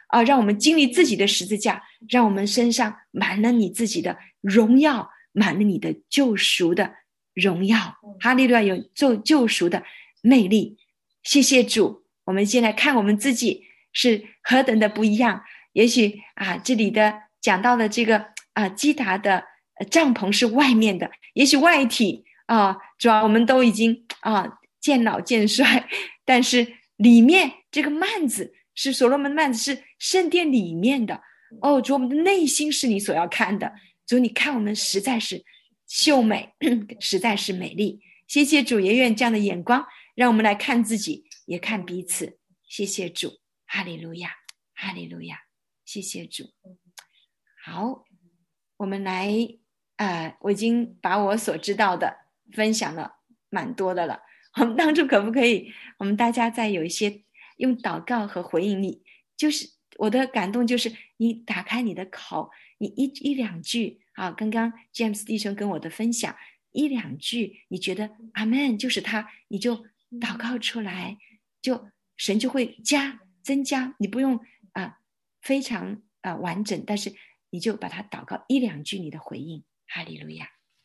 Speaker 1: 啊，让我们经历自己的十字架，让我们身上满了你自己的荣耀，满了你的救赎的荣耀。哈利路亚，有救救赎的魅力。谢谢主。我们先来看我们自己是何等的不一样。也许啊，这里的讲到的这个啊基达的帐篷是外面的，也许外体啊，主要我们都已经啊渐老渐衰，但是里面这个幔子是所罗门幔子，是圣殿里面的。哦，主，我们的内心是你所要看的。主，你看我们实在是秀美，实在是美丽。谢谢主，也愿这样的眼光让我们来看自己，也看彼此。谢谢主，哈利路亚，哈利路亚，谢谢主。好，我们来呃，我已经把我所知道的分享了蛮多的了。我们当初可不可以我们大家再有一些用祷告和回应你，就是我的感动就是你打开你的口，你一一两句啊，刚刚 James 弟兄跟我的分享一两句，你觉得阿们就是他，你就祷告出来，就神就会加增加，你不用啊、呃、非常啊、呃、完整，但是你就把它祷告一两句你的回应。哈利路亚，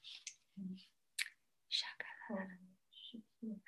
Speaker 1: 哈利路亚，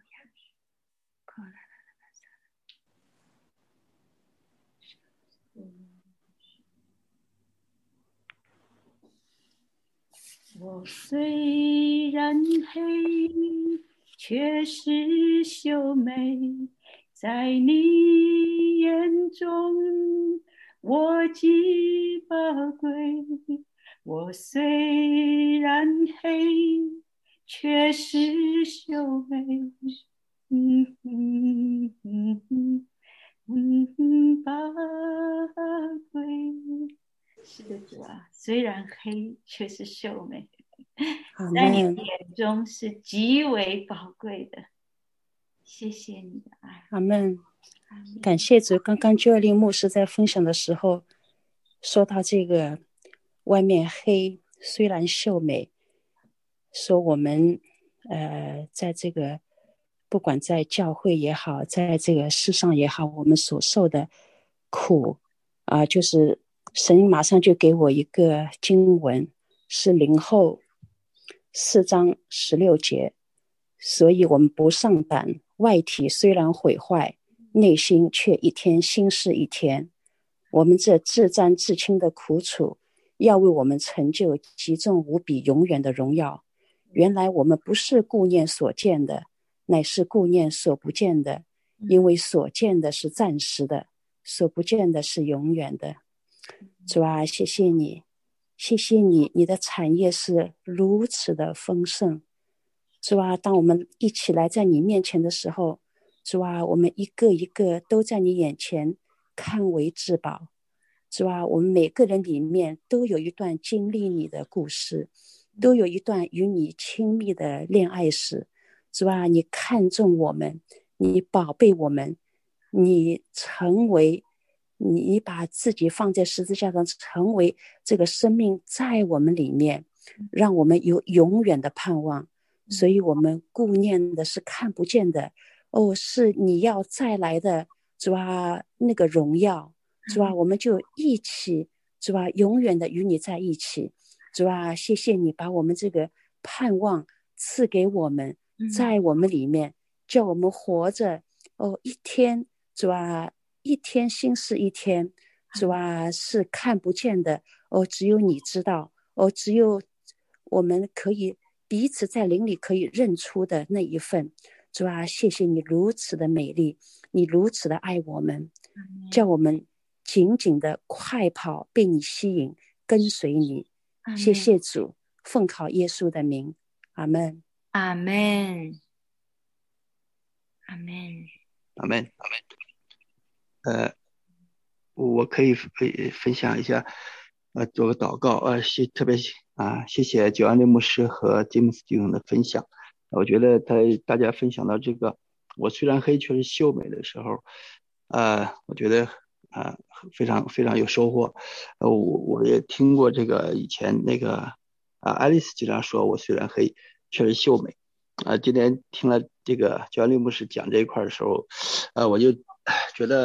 Speaker 9: 我虽然黑，却是秀美，在你眼中我极宝贵。我虽然黑，却是秀美，嗯嗯嗯嗯嗯嗯，宝贵。是的，主啊，虽然黑，却是秀美，在你的眼中是极为宝贵的。谢谢你的爱。
Speaker 10: 阿们。感谢主。刚刚就令牧师在分享的时候说到这个外面黑虽然秀美，说我们呃在这个不管在教会也好，在这个世上也好，我们所受的苦啊、呃，就是神马上就给我一个经文，是林后四章十六节，所以我们不上胆，外体虽然毁坏，内心却一天新似一天。我们这自沾自轻的苦楚，要为我们成就极重无比永远的荣耀。原来我们不是顾念所见的，乃是顾念所不见的，因为所见的是暂时的，所不见的是永远的。主啊，谢谢你，谢谢你，你的产业是如此的丰盛。主啊，当我们一起来在你面前的时候，主啊，我们一个一个都在你眼前看为至宝。主啊，我们每个人里面都有一段经历你的故事，都有一段与你亲密的恋爱史。主啊，你看重我们，你宝贝我们，你成为你把自己放在十字架上，成为这个生命在我们里面，让我们有永远的盼望。所以我们顾念的是看不见的，哦，是你要再来的，主啊，那个荣耀。主啊，我们就一起，主啊，永远的与你在一起。主啊，谢谢你把我们这个盼望赐给我们，在我们里面，叫我们活着。哦，一天，主啊，一天新是一天。主啊，是看不见的。哦，只有你知道。哦，只有我们可以彼此在灵里可以认出的那一份。主啊，谢谢你如此的美丽，你如此的爱我们，叫我们紧紧的快跑，被你吸引，跟随你。谢谢主，奉靠耶稣的名，阿们，
Speaker 1: 阿们，阿们，
Speaker 11: 阿们，阿们。呃，我可以分享一下，呃，做个祷告。呃，谢特别啊，谢谢九安的牧师和詹姆斯弟兄的分享。我觉得他大家分享到这个，我虽然黑却是秀美的时候，呃，我觉得啊、呃、非常非常有收获。呃，我我也听过这个以前那个啊、呃、爱丽丝经常说，我虽然黑却是秀美。啊、呃，今天听了这个焦虑牧师讲这一块的时候，呃，我就觉得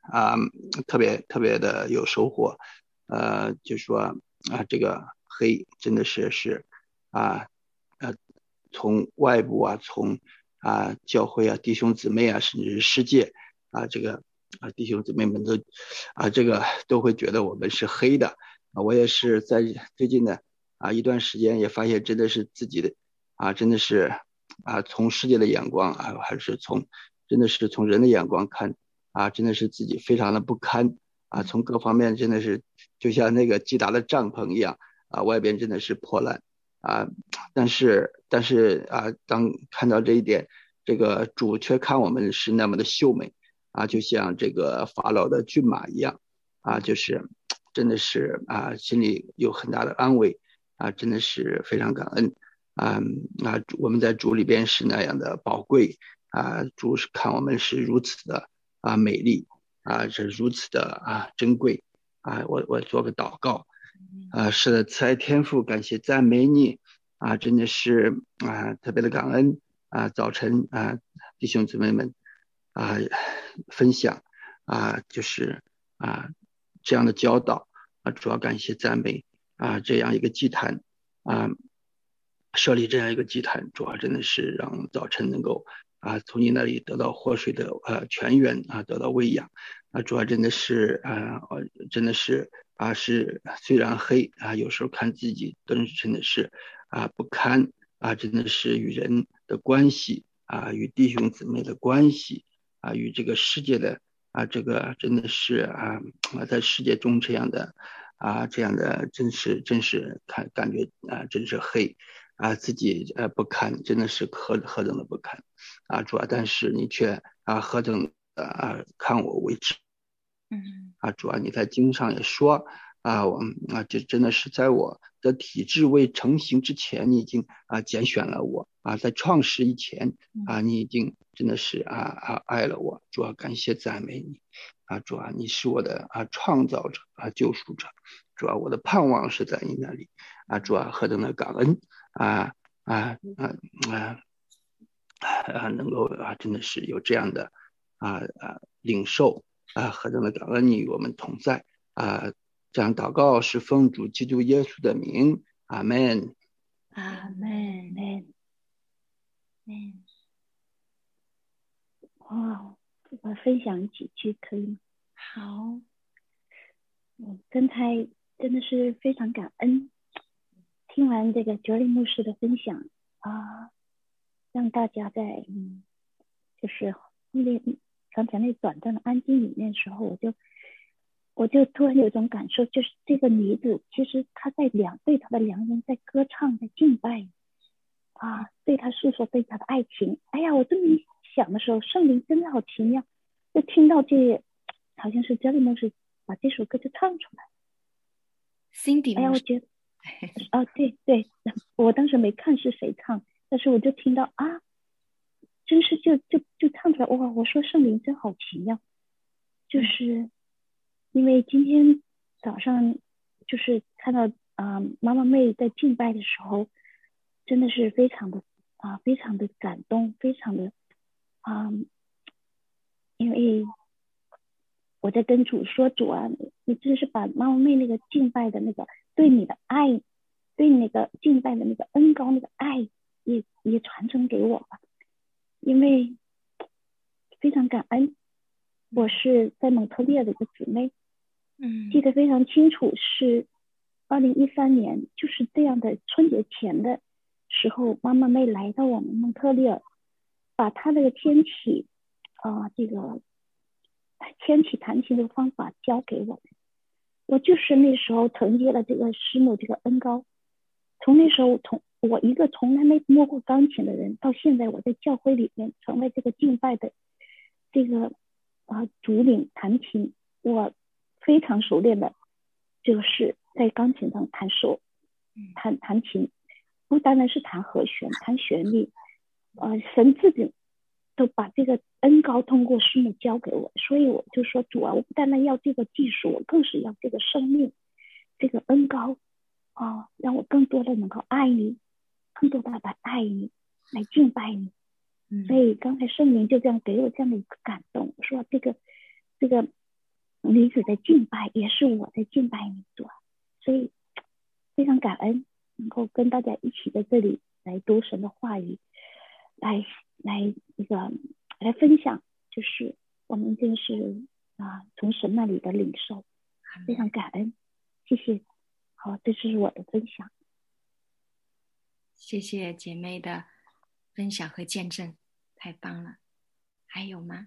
Speaker 11: 啊特别特别的有收获。呃，就说啊，这个黑真的是是啊呃从外部啊，从啊教会啊弟兄姊妹啊，甚至是世界啊，这个啊弟兄姊妹们都啊这个都会觉得我们是黑的。啊，我也是在最近的啊一段时间也发现，真的是自己的啊真的是啊从世界的眼光啊，还是从真的是从人的眼光看啊，真的是自己非常的不堪啊，从各方面真的是就像那个基达的帐篷一样啊，外边真的是破烂啊，但是但是啊，当看到这一点，这个主却看我们是那么的秀美啊，就像这个法老的骏马一样啊，就是真的是啊，心里有很大的安慰啊，真的是非常感恩啊啊，我们在主里边是那样的宝贵啊，主是看我们是如此的啊美丽啊，是如此的啊珍贵啊，我我做个祷告。啊，是的，慈爱天父，感谢赞美你啊，真的是啊特别的感恩啊，早晨啊弟兄姊妹们啊分享啊就是啊这样的教导啊，主要感谢赞美啊这样一个祭坛啊，设立这样一个祭坛，主要真的是让早晨能够啊从你那里得到活水的呃泉源啊，得到喂养啊，主要真的是啊真的是啊是虽然黑啊，有时候看自己真真的是啊不堪啊，真的是与人的关系啊，与弟兄姊妹的关系啊，与这个世界的啊这个真的是啊在世界中这样的啊这样的真是真是看感觉啊真是黑啊自己呃不堪，真的是何何等的不堪啊，主要但是你却啊何等的啊看我为止。
Speaker 1: 嗯
Speaker 11: 啊，主要你在经上也说啊，我啊，这真的是在我的体质未成型之前，你已经啊拣选了我啊，在创世以前啊，你已经真的是啊啊爱了我。主要感谢赞美你啊，主要你是我的啊创造者啊救赎者，主要我的盼望是在你那里啊，主要何等的感恩啊啊啊啊啊，能够啊真的是有这样的啊啊领受。啊，何等的感恩你与我们同在啊！这样祷告是奉主基督耶稣的名，阿门。
Speaker 1: 阿门。
Speaker 9: 嗯，哇，我分享几句可以吗？
Speaker 1: 好，
Speaker 9: 嗯，刚才真的是非常感恩，听完这个卓林牧师的分享啊，让大家在嗯，就是那刚才那短暂的安静里面的时候，我就我就突然有一种感受，就是这个女子其实她在两对她的良人在歌唱，在敬拜啊，对她诉说对她的爱情。哎呀，我这么一想的时候，圣灵真的好奇妙，就听到这好像是杰里牧师把这首歌就唱出来。
Speaker 1: Cindy，
Speaker 9: 哎呀，我觉得啊，对对，我当时没看是谁唱，但是我就听到啊。真是就就就唱出来哇！我说圣灵真好奇妙，就是因为今天早上就是看到啊、呃、妈妈妹在敬拜的时候，真的是非常的啊、呃、非常的感动，非常的啊、呃，因为我在跟主说主啊，你真是把妈妈妹那个敬拜的那个对你的爱，对那个敬拜的那个恩膏那个爱也也传承给我吧。因为非常感恩，我是在蒙特利尔的一个姊妹，
Speaker 1: 嗯，
Speaker 9: 记得非常清楚，是二零一三年，就是这样的春节前的时候，妈妈妹来到我们蒙特利尔，把她那个天体啊、呃，这个天体弹琴的方法教给我们。我就是那时候承接了这个师母这个恩膏，从那时候从。我一个从来没摸过钢琴的人，到现在我在教会里面成为这个敬拜的这个啊、呃、主领弹琴，我非常熟练的，就是在钢琴上弹手，弹弹琴，不单单是弹和弦，弹旋律，呃，神自己都把这个恩膏通过师母教给我，所以我就说主啊，我不单单要这个技术，我更是要这个生命，这个恩膏啊、呃，让我更多的能够爱你。更多的来爱你，来敬拜你，嗯、所以刚才圣灵就这样给我这样的一个感动，说这个这个
Speaker 12: 女子的敬拜也是我的敬拜你主，所以非常感恩能够跟大家一起在这里来读神的话语，来来一个来分享，就是我们真是啊从神那里的领受，非常感恩，谢谢。好，这就是我的分享。
Speaker 1: 谢谢姐妹的分享和见证，太棒了。还有吗？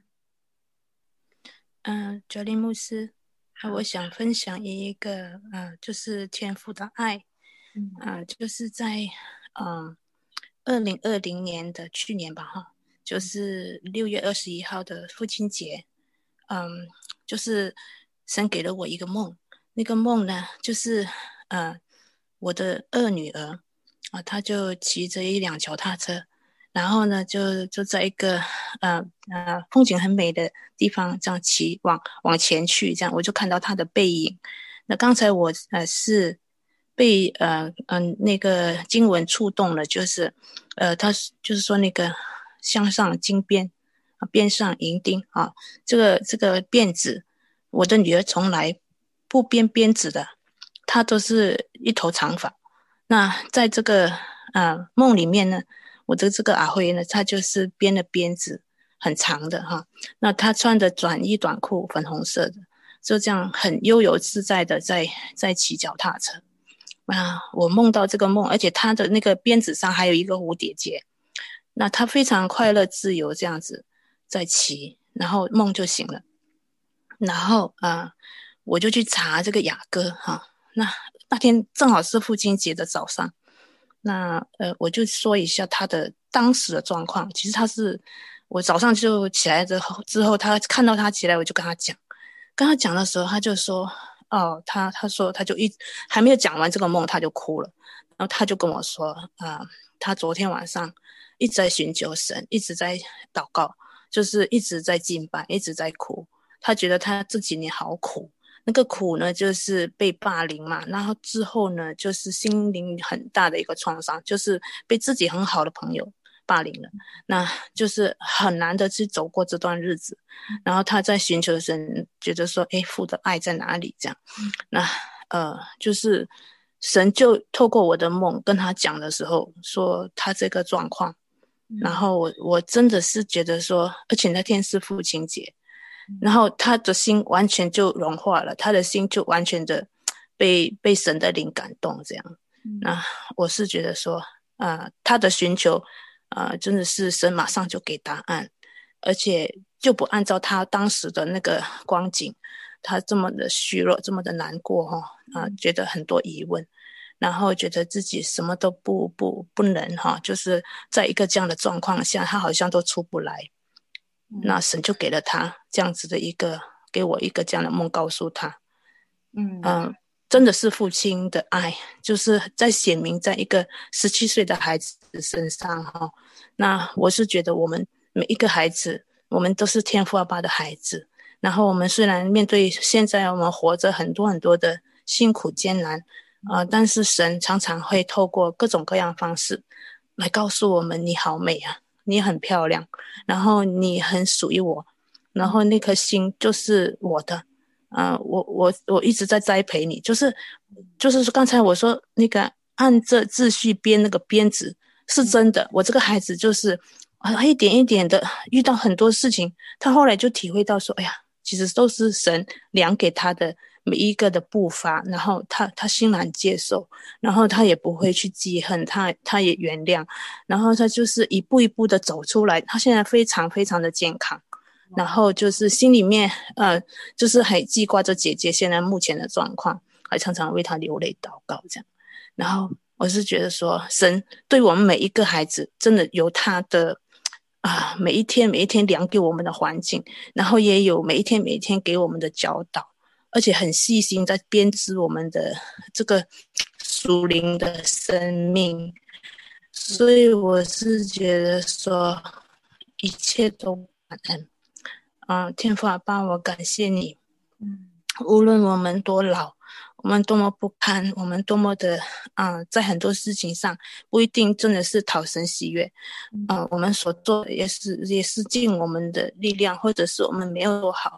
Speaker 13: 嗯，卓林牧师，我想分享一个呃，就是天父的爱，嗯、呃，就是在嗯二零二零年的去年吧，哈，就是六月二十一号的父亲节，嗯，就是神给了我一个梦，那个梦呢，就是呃我的二女儿啊，她就骑着一辆脚踏车。然后呢，就就在一个呃呃风景很美的地方，这样骑往往前去，这样我就看到他的背影。那刚才我呃是被呃嗯、呃、那个经文触动了，就是呃他就是说那个镶上金边啊，边上银钉啊，这个这个辫子，我的女儿从来不编辫子的，她都是一头长发。那在这个呃梦里面呢，我的这个阿辉呢，他就是编的辫子很长的哈，那他穿的短衣短裤粉红色的，就这样很悠游自在的在在骑脚踏车啊。我梦到这个梦，而且他的那个辫子上还有一个蝴蝶结，那他非常快乐自由这样子在骑，然后梦就醒了。然后啊、呃，我就去查这个雅歌哈，那那天正好是父亲节的早上。那呃，我就说一下他的当时的状况。其实他是我早上就起来之后，之后他看到他起来，我就跟他讲，跟他讲的时候，他就说，哦，他他说他就一还没有讲完这个梦，他就哭了。然后他就跟我说，啊、呃，他昨天晚上一直在寻求神，一直在祷告，就是一直在敬拜，一直在哭。他觉得他这几年好苦。那个苦呢，就是被霸凌嘛，然后之后呢，就是心灵很大的一个创伤，就是被自己很好的朋友霸凌了，那就是很难的去走过这段日子。然后他在寻求神，觉得说，诶，父的爱在哪里？这样，那呃，就是神就透过我的梦跟他讲的时候，说他这个状况，然后我我真的是觉得说，而且那天是父亲节。然后他的心完全就融化了，他的心就完全的被被神的灵感动这样。嗯、那我是觉得说呃他的寻求呃真的是神马上就给答案，而且就不按照他当时的那个光景，他这么的虚弱，这么的难过哈啊、呃、觉得很多疑问，然后觉得自己什么都不不不能哈，就是在一个这样的状况下，他好像都出不来。那神就给了他这样子的一个，给我一个这样的梦，告诉他，嗯、呃，真的是父亲的爱，就是在显明在一个十七岁的孩子身上哈。那我是觉得我们每一个孩子，我们都是天父阿爸的孩子。然后我们虽然面对现在我们活着很多很多的辛苦艰难啊、呃，但是神常常会透过各种各样的方式来告诉我们，你好美啊。你很漂亮，然后你很属于我，然后那颗心就是我的，啊、呃，我我我一直在栽培你，就是就是刚才我说那个按着秩序编那个鞭子是真的，我这个孩子就是啊一点一点的遇到很多事情，他后来就体会到说，哎呀，其实都是神量给他的每一个的步伐，然后他他欣然接受，然后他也不会去记恨，他他也原谅，然后他就是一步一步的走出来，他现在非常非常的健康，然后就是心里面呃就是还记挂着姐姐现在目前的状况，还常常为他流泪祷告这样。然后我是觉得说，神对我们每一个孩子真的有他的啊，每一天每一天量给我们的环境，然后也有每一天每一天给我们的教导，而且很细心在编织我们的这个属灵的生命。所以我是觉得说一切都感恩啊、呃，天父阿爸，我感谢你，嗯，无论我们多老，我们多么不堪，我们多么的啊、呃，在很多事情上不一定真的是讨神喜悦，啊、呃，我们所做的也是也是尽我们的力量，或者是我们没有做好，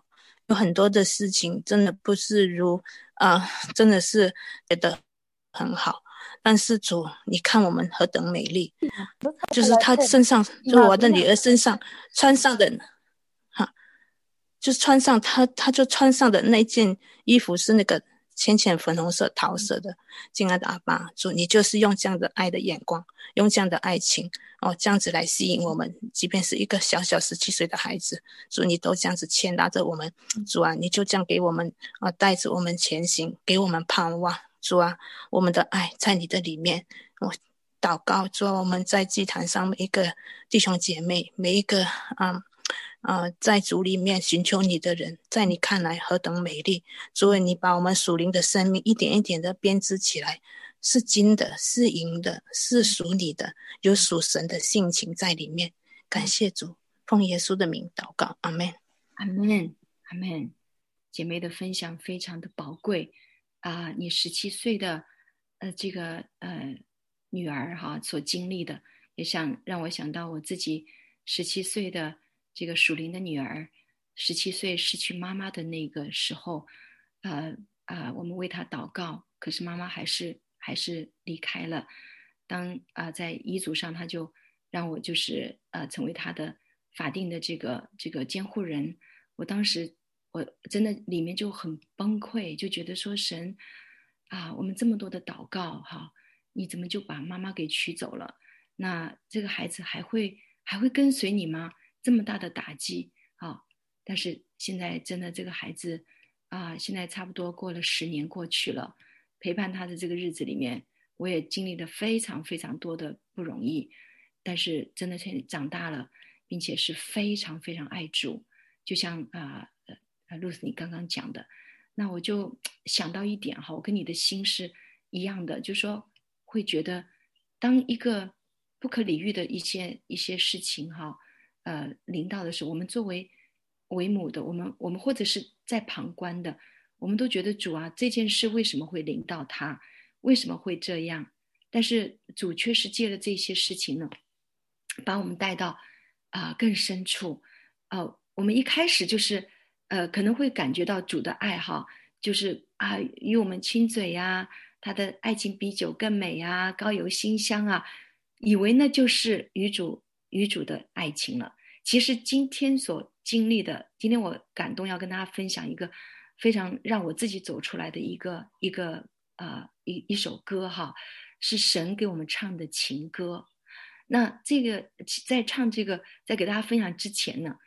Speaker 13: 有很多的事情真的不是如啊、呃，真的是觉得很好，但是主你看我们何等美丽，就是他身上就我的女儿身上穿上的哈，就是穿上他他就穿上的那件衣服是那个浅浅粉红色桃色的。亲爱的阿爸，主你就是用这样的爱的眼光，用这样的爱情哦，这样子来吸引我们，即便是一个小小十七岁的孩子，主你都这样子牵拉着我们，主啊你就这样给我们啊，带着我们前行，给我们盼望，主啊我们的爱在你的里面。我、哦、祷告，主啊我们在祭坛上每一个弟兄姐妹，每一个啊呃，在主里面寻求你的人，在你看来何等美丽。主啊你把我们属灵的生命一点一点的编织起来，是金的，是银的，是属你的，有属神的性情在里面。感谢主，奉耶稣的名祷告，阿们，
Speaker 1: 阿们，阿们。姐妹的分享非常的宝贵啊、呃！你十七岁的呃这个呃女儿哈所经历的，也想让我想到我自己十七岁的这个属灵的女儿，十七岁失去妈妈的那个时候，呃啊、呃，我们为她祷告，可是妈妈还是还是离开了。当啊、呃、在遗嘱上，她就让我就是呃成为她的法定的这个这个监护人。我当时我真的里面就很崩溃，就觉得说神啊，我们这么多的祷告哈，你怎么就把妈妈给取走了？那这个孩子还会还会跟随你吗？这么大的打击啊！但是现在真的这个孩子啊，现在差不多过了十年过去了，陪伴他的这个日子里面，我也经历了非常非常多的不容易，但是真的现在长大了，并且是非常非常爱主，就像啊呃露丝你刚刚讲的，那我就想到一点哈，我跟你的心是一样的，就是说会觉得当一个不可理喻的一些一些事情哈。呃，临到的时候，我们作为为母的，我们我们或者是在旁观的，我们都觉得主啊，这件事为什么会临到他？为什么会这样？但是主却是借了这些事情呢，把我们带到啊、呃、更深处。呃，我们一开始就是呃可能会感觉到主的爱哈，就是啊与我们亲嘴呀，他的爱情比酒更美啊，高油馨香啊，以为那就是与主与主的爱情了。其实今天所经历的，今天我感动要跟大家分享一个非常让我自己走出来的一个一个呃一一首歌哈，是神给我们唱的情歌。那这个在唱这个在给大家分享之前呢，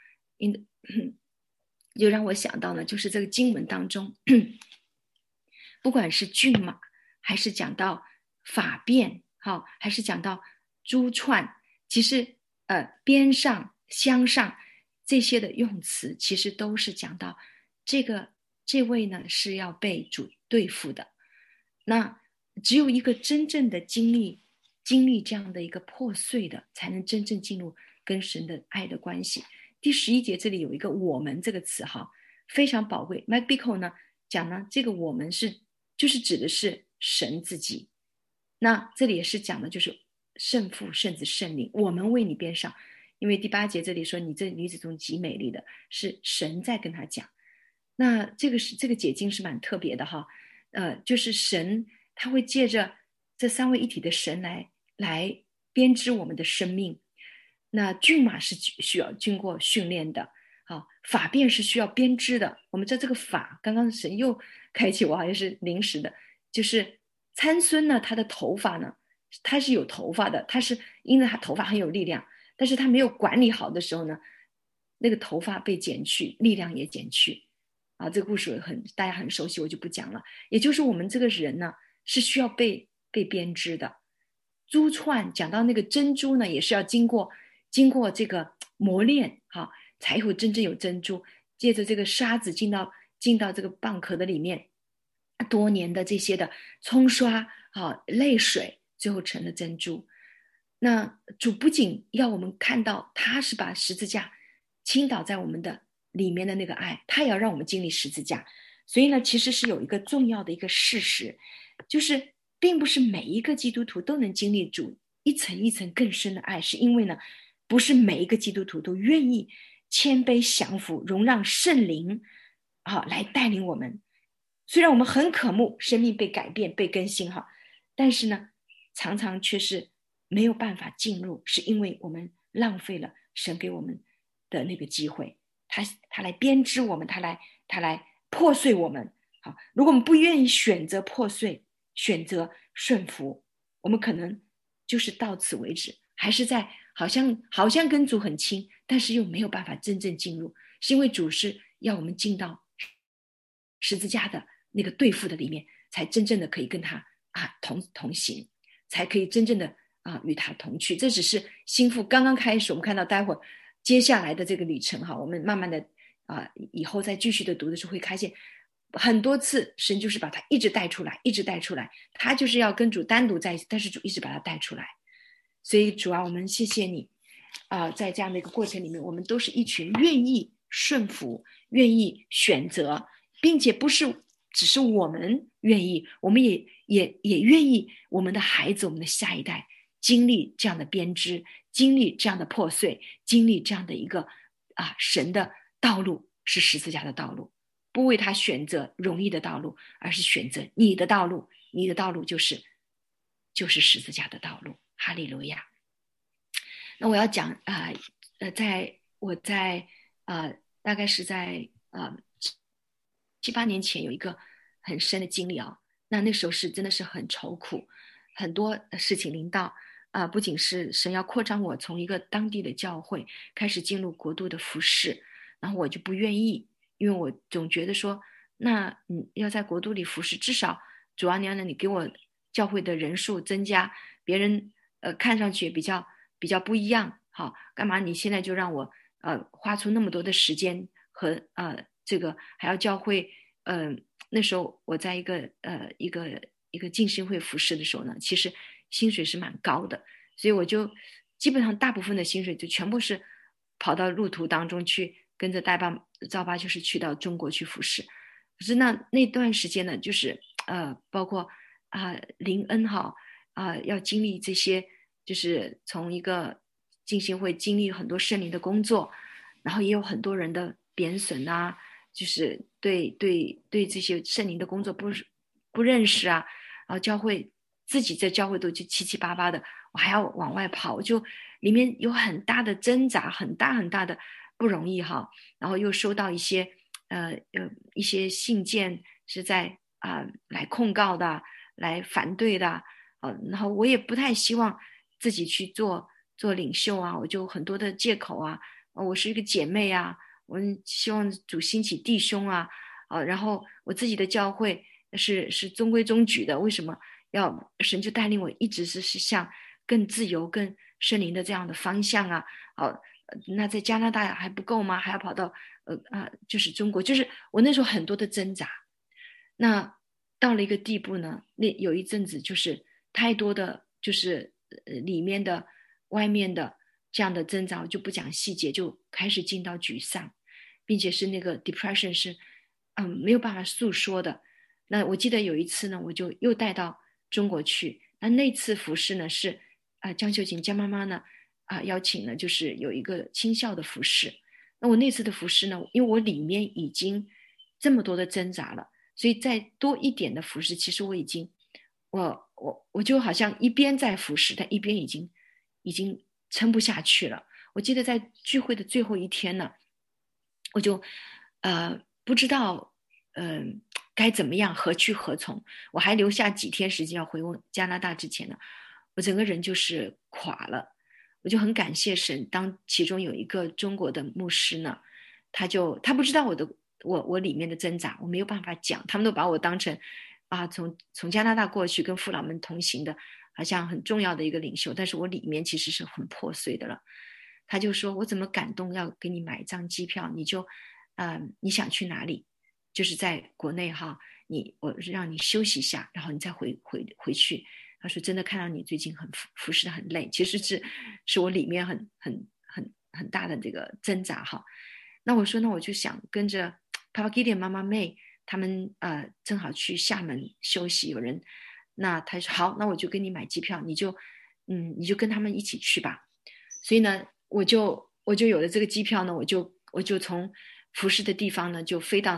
Speaker 1: 就让我想到呢，就是这个经文当中，不管是骏马，还是讲到法变，好，还是讲到珠串，其实呃边上香上这些的用词，其实都是讲到这个这位呢是要被主对付的。那只有一个真正的经历经历这样的一个破碎的，才能真正进入跟神的爱的关系。第十一节这里有一个我们这个词哈，非常宝贵。 Mike Bickle 呢讲呢，这个我们是就是指的是神自己。那这里也是讲的就是圣父圣子圣灵，我们为你编上。因为第八节这里说你这女子中极美丽的，是神在跟他讲。那这个是这个解经是蛮特别的哈，呃，就是神他会借着这三位一体的神来来编织我们的生命。那骏马是需要经过训练的，好，法变是需要编织的。我们知道这个法，刚刚神又开启我，好像是临时的，就是参孙呢，他的头发呢，他是有头发的，他是因为他头发很有力量。但是他没有管理好的时候呢，那个头发被剪去，力量也减去啊。这个故事很大家很熟悉，我就不讲了。也就是我们这个人呢，是需要被被编织的。珠串讲到那个珍珠呢，也是要经过经过这个磨练哈，才会真正有珍珠。借着这个沙子进到进到这个蚌壳的里面，多年的这些的冲刷啊，泪水，最后成了珍珠。那主不仅要我们看到他是把十字架倾倒在我们的里面的那个爱，他也要让我们经历十字架。所以呢，其实是有一个重要的一个事实，就是并不是每一个基督徒都能经历主一层一层更深的爱，是因为呢，不是每一个基督徒都愿意谦卑降服，容让圣灵啊来带领我们。虽然我们很渴慕生命被改变被更新哈，但是呢常常却是没有办法进入，是因为我们浪费了神给我们的那个机会，他他来编织我们，他来他来破碎我们。好，如果我们不愿意选择破碎，选择顺服，我们可能就是到此为止，还是在好像好像跟主很亲，但是又没有办法真正进入，是因为主是要我们进到十字架的那个对付的里面，才真正的可以跟他啊同同行，才可以真正的啊与他同去。这只是心腹刚刚开始，我们看到待会儿接下来的这个旅程哈，我们慢慢的啊以后再继续的读的时候会发现，很多次神就是把他一直带出来，一直带出来，他就是要跟主单独在一起，但是主一直把他带出来。所以主啊，我们谢谢你啊、呃，在这样的一个过程里面，我们都是一群愿意顺服、愿意选择，并且不是只是我们愿意，我们也也也愿意我们的孩子、我们的下一代经历这样的编织，经历这样的破碎，经历这样的一个啊神的道路是十字架的道路，不为他选择容易的道路，而是选择你的道路，你的道路就是就是十字架的道路。哈利路亚。那我要讲啊、呃，呃，在我在呃，大概是在呃七八年前有一个很深的经历啊。那那时候是真的是很愁苦，很多事情临到啊、呃，不仅是神要扩张我从一个当地的教会开始进入国度的服事，然后我就不愿意，因为我总觉得说，那你要在国度里服事，至少主啊娘呢，你给我教会的人数增加，别人。呃，看上去比较比较不一样，好，干嘛你现在就让我呃花出那么多的时间和呃这个还要教会，呃那时候我在一个呃一个一个浸信会服侍的时候呢，其实薪水是蛮高的，所以我就基本上大部分的薪水就全部是跑到路途当中去，跟着代爸赵爸就是去到中国去服侍。可是那那段时间呢，就是呃包括啊、呃、灵恩哈。啊、呃，要经历这些，就是从一个浸信会经历很多圣灵的工作，然后也有很多人的贬损啊，就是对对对这些圣灵的工作不不认识啊，然后教会自己在教会都就七七八八的，我还要往外跑，就里面有很大的挣扎，很大很大的不容易哈。然后又收到一些呃呃一些信件是在啊、呃、来控告的，来反对的。呃，然后我也不太希望自己去做做领袖啊，我就很多的借口啊，呃、我是一个姐妹啊，我希望主兴起弟兄啊，呃，然后我自己的教会是是中规中矩的，为什么要神就带领我一直是是向更自由、更圣灵的这样的方向啊？呃，那在加拿大还不够吗？还要跑到呃啊、呃，就是中国，就是我那时候很多的挣扎。那到了一个地步呢，那有一阵子就是太多的就是呃里面的外面的这样的挣扎，我就不讲细节，就开始进到沮丧，并且是那个 depression 是嗯没有办法诉说的。那我记得有一次呢，我就又带到中国去，那那次服事呢是啊、呃、江秀琴江妈妈呢啊、呃、邀请了，就是有一个亲校的服事。那我那次的服事呢，因为我里面已经这么多的挣扎了，所以再多一点的服事，其实我已经我我我就好像一边在服侍，但一边已经已经撑不下去了。我记得在聚会的最后一天呢，我就呃不知道嗯、呃、该怎么样，何去何从。我还留下几天时间要回加拿大之前呢，我整个人就是垮了。我就很感谢神，当其中有一个中国的牧师呢，他就他不知道我的我我里面的挣扎，我没有办法讲，他们都把我当成啊，从从加拿大过去跟父老们同行的，好像很重要的一个领袖，但是我里面其实是很破碎的了。他就说，我怎么感动要给你买一张机票，你就呃你想去哪里，就是在国内哈，你我让你休息一下，然后你再回回回去。他说真的看到你最近很服侍很累，其实是是我里面很很很很大的这个挣扎哈。那我说那我就想跟着 Papa Gideon 妈妈妹他们呃正好去厦门休息，有人，那他说好，那我就跟你买机票，你就嗯你就跟他们一起去吧。所以呢我就我就有了这个机票呢，我就我就从服侍的地方呢就飞到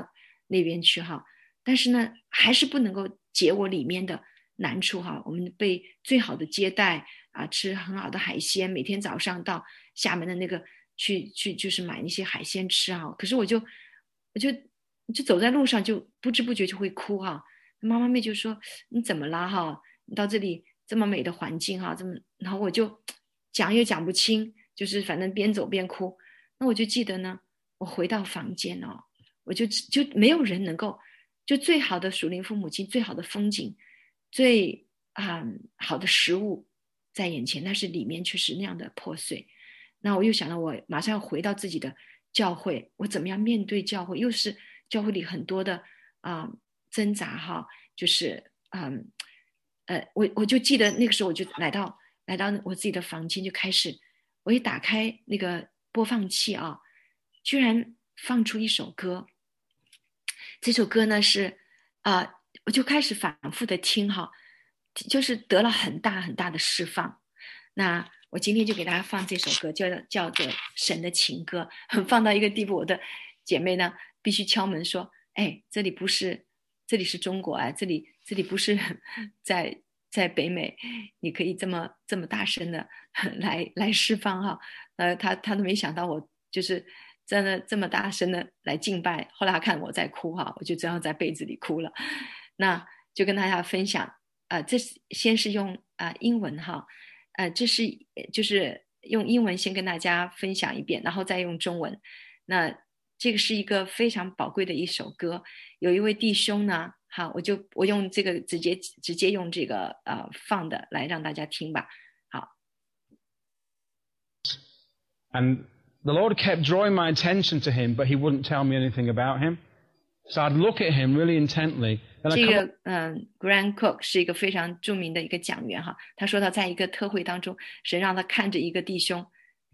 Speaker 1: 那边去哈，但是呢，还是不能够解我里面的难处哈。我们被最好的接待啊，吃很好的海鲜，每天早上到厦门的那个去去就是买那些海鲜吃哈。可是我就我就就走在路上就不知不觉就会哭哈。妈妈妹就说你怎么啦哈？你到这里这么美的环境哈，这么然后我就讲又讲不清，就是反正边走边哭。那我就记得呢，我回到房间哦，我就就没有人能够，就最好的属灵父母亲，最好的风景，最啊、嗯、好的食物在眼前，但是里面却是那样的破碎。那我又想到，我马上要回到自己的教会，我怎么样面对教会？又是教会里很多的啊、呃、挣扎哈，就是嗯呃，我我就记得那个时候，我就来到来到我自己的房间，就开始，我一打开那个播放器啊，居然放出一首歌。这首歌呢是啊、呃，我就开始反复的听哈，就是得了很大很大的释放。那我今天就给大家放这首歌，叫叫做《神的情歌》，放到一个地步，我的姐妹呢必须敲门说：“哎，这里不是，这里是中国啊，这里这里不是在在北美，你可以这么这么大声的来来释放哈。”呃，他他都没想到我就是真的这么大声的来敬拜。后来他看我在哭哈，我就这样在被子里哭了。那就跟大家分享啊、呃，这是先是用啊、呃、英文哈。呃，这是就是用英文先跟大家分享一遍，然后再用中文。那这个是一个非常宝贵的一首歌。有一位弟兄呢，好，我就我用这个直接直接用这个呃放的来让大家听吧。好。
Speaker 14: And the Lord kept drawing my attention to him, but he wouldn't tell me anything about him. So I'd look at him really intently.
Speaker 1: 这个嗯 ，Grant Cook 是一个非常著名的一个讲员哈。他说他在一个特会当中，神让他看着一个弟兄。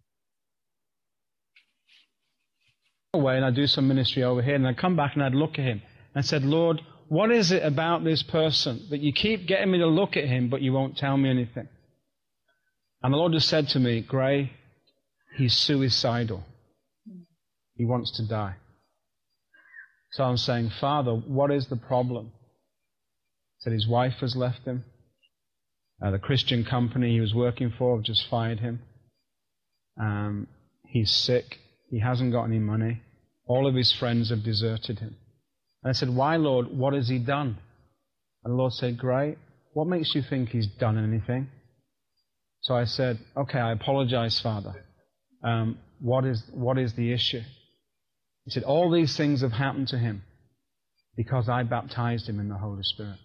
Speaker 14: Away and I'd do some ministry over here, and I'd come back and I'd look at him and said, Lord, what is it about this person that you keep getting me to look at him, but you won't tell me anything? And the Lord just said to me, Gray, he's suicidal. He wants to die. So I'm saying, Father, what is the problem? He said his wife has left him. Uh, the Christian company he was working for have just fired him. Um, he's sick. He hasn't got any money. All of his friends have deserted him. And I said, why, Lord? What has he done? And the Lord said, Great. What makes you think he's done anything? So I said, okay, I apologize, Father. Um, what is, what is the issue? He said, all these things have happened to him because I baptized him in the Holy Spirit.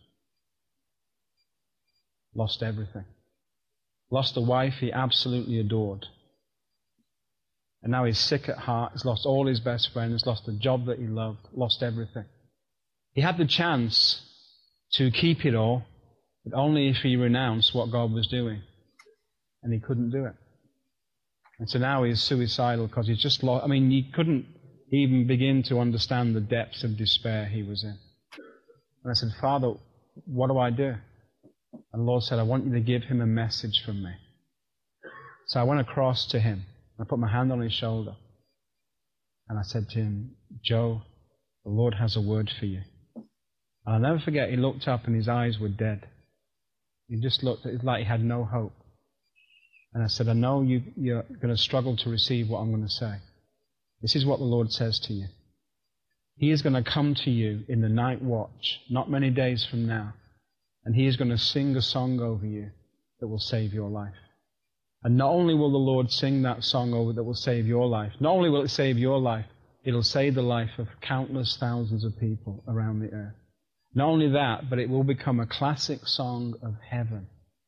Speaker 14: Lost everything. Lost a wife he absolutely adored. And now he's sick at heart. He's lost all his best friends, lost a job that he loved, lost everything. He had the chance to keep it all, but only if he renounced what God was doing. And he couldn't do it. And so now he's suicidal because he's just lost. I mean, he couldn't even begin to understand the depths of despair he was in. And I said, Father, what do I do? And the Lord said, I want you to give him a message from me. So I went across to him. I put my hand on his shoulder. And I said to him, Joe, the Lord has a word for you. And I'll never forget, he looked up and his eyes were dead. He just looked, it was like he had no hope. And I said, I know you, you're going to struggle to receive what I'm going to say. This is what the Lord says to you. He is going to come to you in the night watch, not many days from now, and he is going to sing a song over you that will save your life. And not only will the Lord sing that song over that will save your life, not only will it save your life, it'll save the life of countless thousands of people around the earth. Not only that, but it will become a classic song of heaven.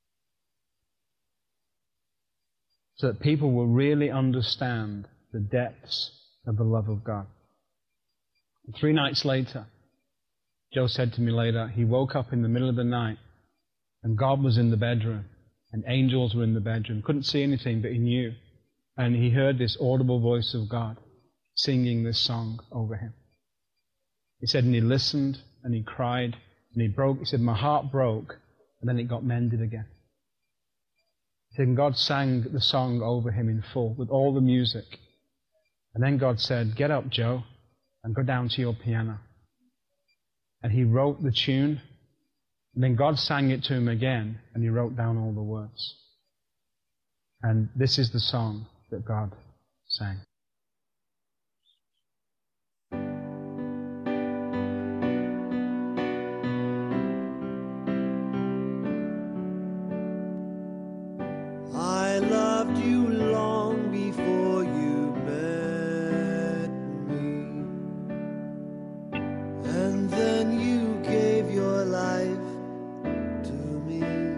Speaker 14: So that people will really understand the depths of the love of God. Three nights later, Joe said to me later, he woke up in the middle of the night and God was in the bedroom and angels were in the bedroom. Couldn't see anything, but he knew. And he heard this audible voice of God singing this song over him. He said, and he listened and he cried and he broke. He said, my heart broke and then it got mended again. He said, and God sang the song over him in full with all the music. And then God said, get up, Joe, and go down to your piano. And he wrote the tune. And then God sang it to him again, and he wrote down all the words. And this is the song that God sang.
Speaker 15: I loved you long before you met me, and then you gave your life to me.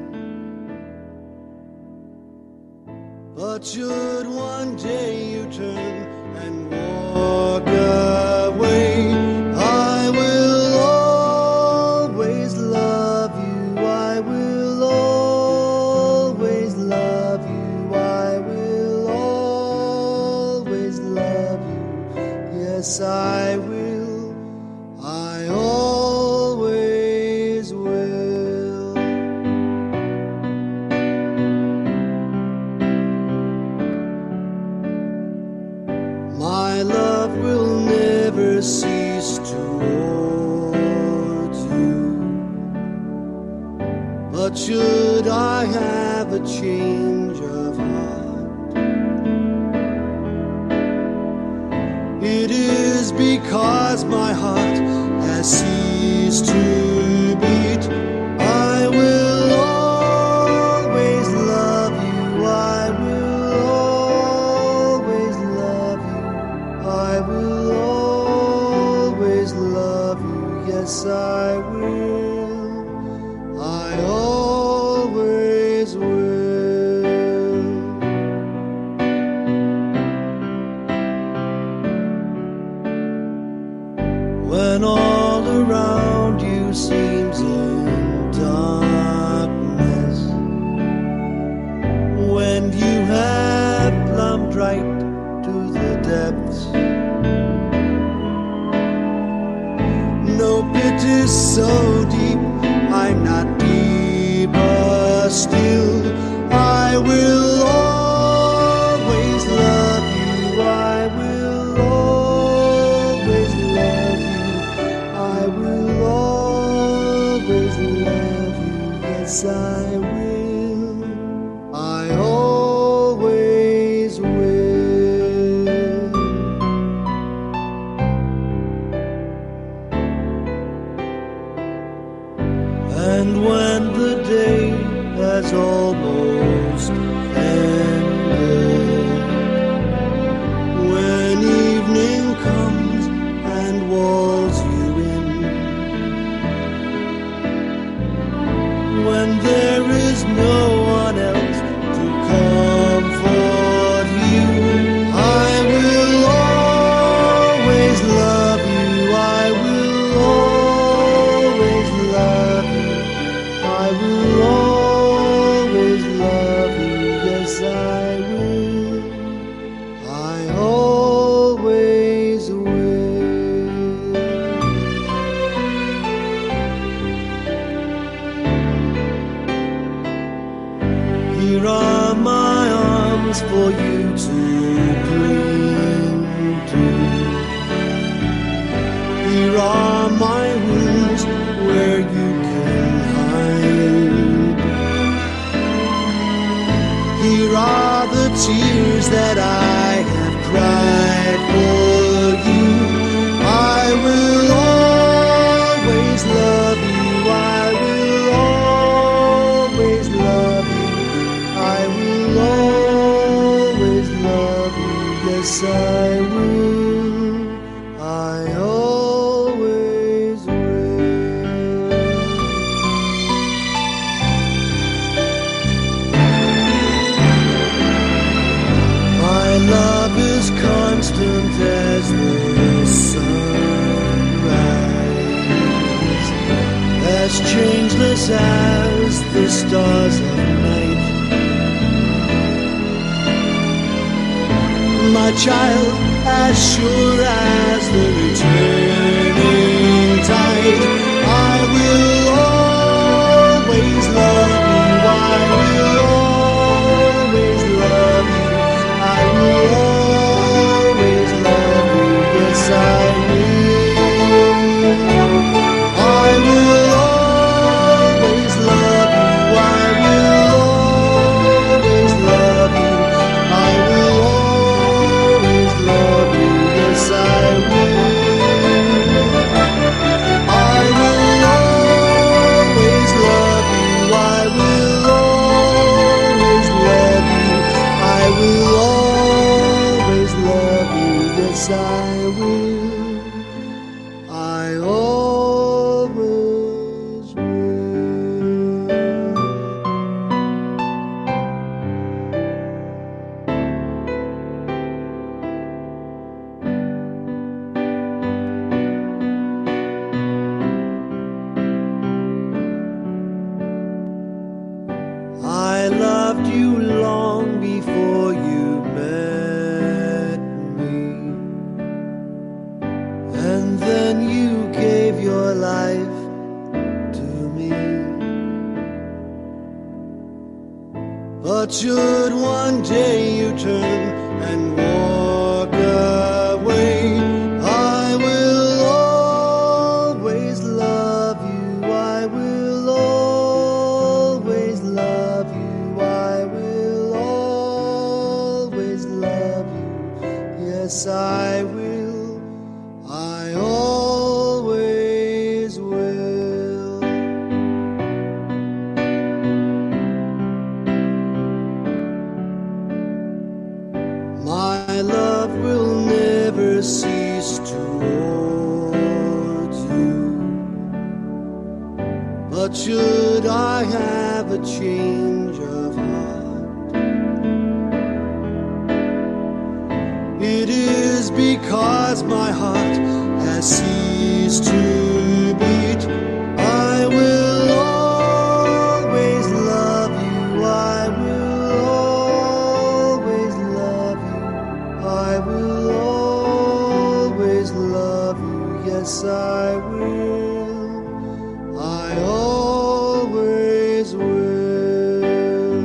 Speaker 15: But should one day you turn and walk away, I will always love you. I will always love you. I will always love you. Yes, I will. I always will. My love will never cease towards you. But should I have a change of heart, it is because my heart has ceased to beat. I will always love you. I will always love you. I will always love you. Yes, I will. I always will. When all around you seems in darkness, when you have plumbed right to the depths, no pit is so deep, I'm not deeper still. I will always love you. I will always love you. I will always love you. Yes, I will. I always will. And when the day has almost ended, when evening comes and walls you in, when there is no one else to comfort you, I will always love you. I will always love you. I will always love you. Yes, I will. I always will. Here are my arms for you to cling to. Here are my wounds where you can hide. Here are the tears that I have cried for you. I will always love you. I will always love you. I will always love you. Yes, I will. I always will. My love is constant as the sunrise, as changeless as the stars of night. My child, as sure as the returning tide, I will always love you. I will always love you. I will always love you. Yes, I will. I loved you long before you met me. And then you gave your life to me. But should one day you turn and walk away, I will always love you. I will always love you. I will always love you. Yes, I will. I always will. My love will never cease towards you. But should I have a change of heart, it is because my heart has ceased to beat. I will always love you. I will always love you. I will always love you. Yes, I will. I always will.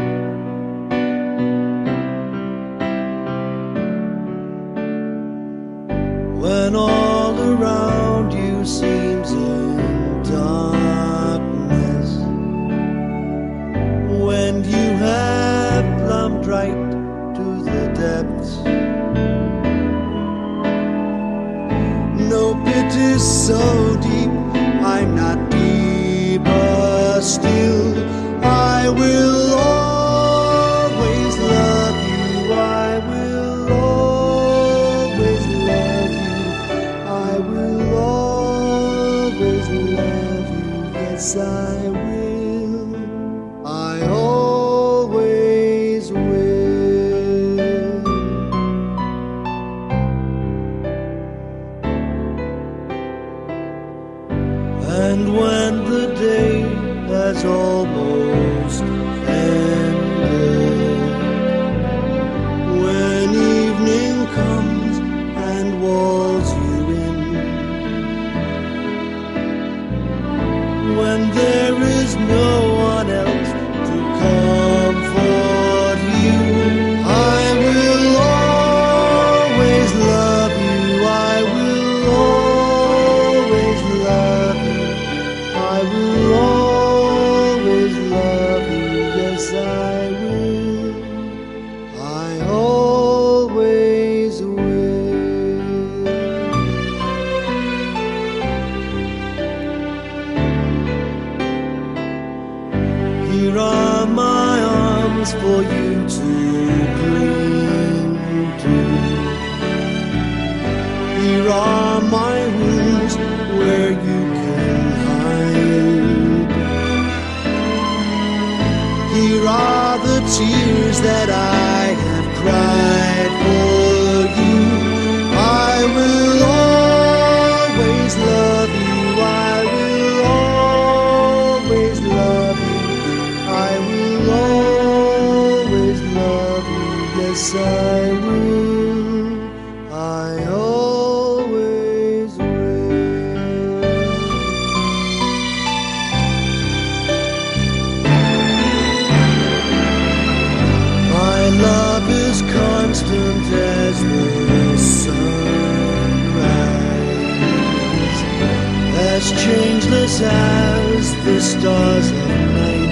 Speaker 15: When all around you seems in darkness, when you have plumbed right to the depths, no pit is so deep, I'm not deeper still. I will always love you. I will always love you. I will always love you. Yes, I will. I always will. And when the day has almost ended, when evening comes and walls you in, when there is no one else to comfort you, I will always love you. I will always love you. I will always love you. Yes, I will. I always will. Here are my arms for you to cling to. Here are my wounds where you can hide. Here are the tears that I have cried for you. I will always love you. I will always love you. I will always love you. Yes, I will. I always will. My love is constant as the sunrise, as changeless as the stars of night.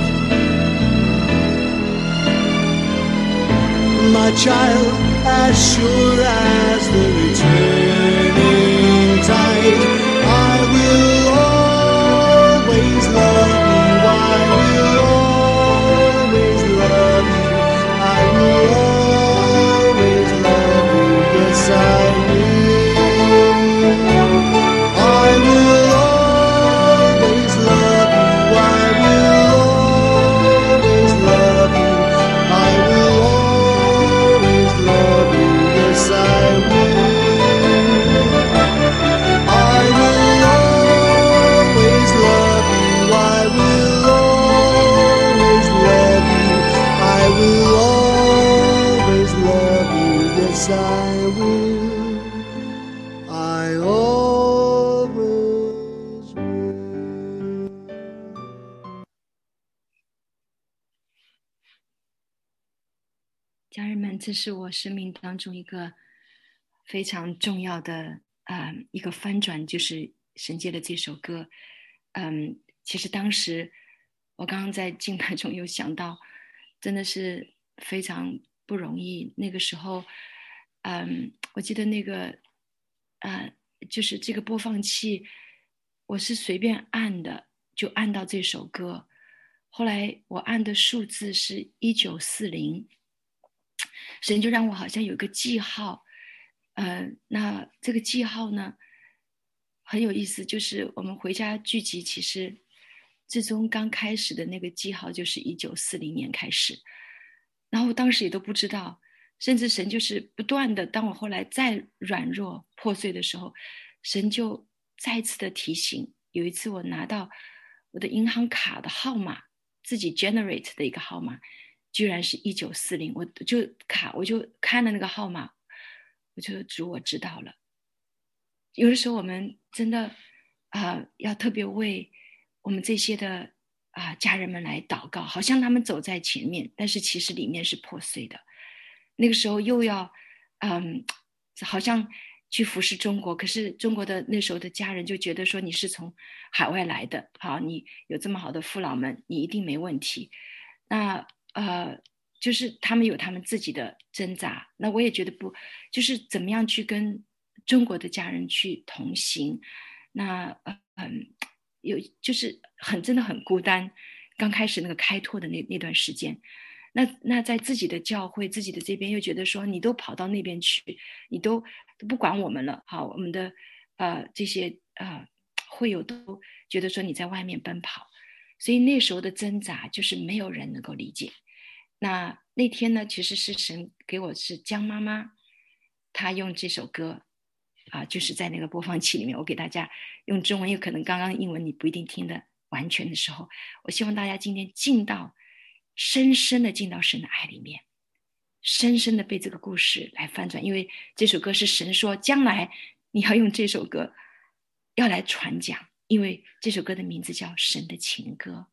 Speaker 15: My child, as sure as the returning tide, I will always love you. I will always love you. I will always love you. Yes, I will. I will always love you. I will always love you. I will always love you. Yes, I will.
Speaker 1: 家人们，这是我生命当中一个非常重要的呃一个翻转，就是神界的这首歌。嗯，其实当时我刚刚在敬拜中有想到，真的是非常不容易。那个时候，嗯，我记得那个呃，就是这个播放器，我是随便按的，就按到这首歌。后来我按的数字是一九四零，神就让我好像有一个记号，呃，那这个记号呢很有意思，就是我们回家聚集，其实至终刚开始的那个记号就是一九四零年开始，然后当时也都不知道，甚至神就是不断的，当我后来再软弱破碎的时候，神就再次的提醒。有一次我拿到我的银行卡的号码，自己 generate 的一个号码，居然是一九四零，我就卡我就看了那个号码，我就主我知道了。有的时候我们真的啊、呃，要特别为我们这些的啊、呃、家人们来祷告，好像他们走在前面，但是其实里面是破碎的。那个时候又要嗯，好像去服侍中国，可是中国的那时候的家人就觉得说你是从海外来的，好，你有这么好的父老们，你一定没问题。那呃，就是他们有他们自己的挣扎，那我也觉得不，就是怎么样去跟中国的家人去同行。那嗯，有就是很真的很孤单，刚开始那个开拓的那那段时间。那那在自己的教会自己的这边又觉得说你都跑到那边去，你都都不管我们了，好，我们的呃这些呃会友都觉得说你在外面奔跑，所以那时候的挣扎就是没有人能够理解。那那天呢，其实是神给我是江妈妈，她用这首歌啊、呃，就是在那个播放器里面，我给大家用中文，有可能刚刚英文你不一定听得完全的时候，我希望大家今天进到深深的进到神的爱里面，深深的被这个故事来翻转，因为这首歌是神说将来你要用这首歌要来传讲，因为这首歌的名字叫神的情歌。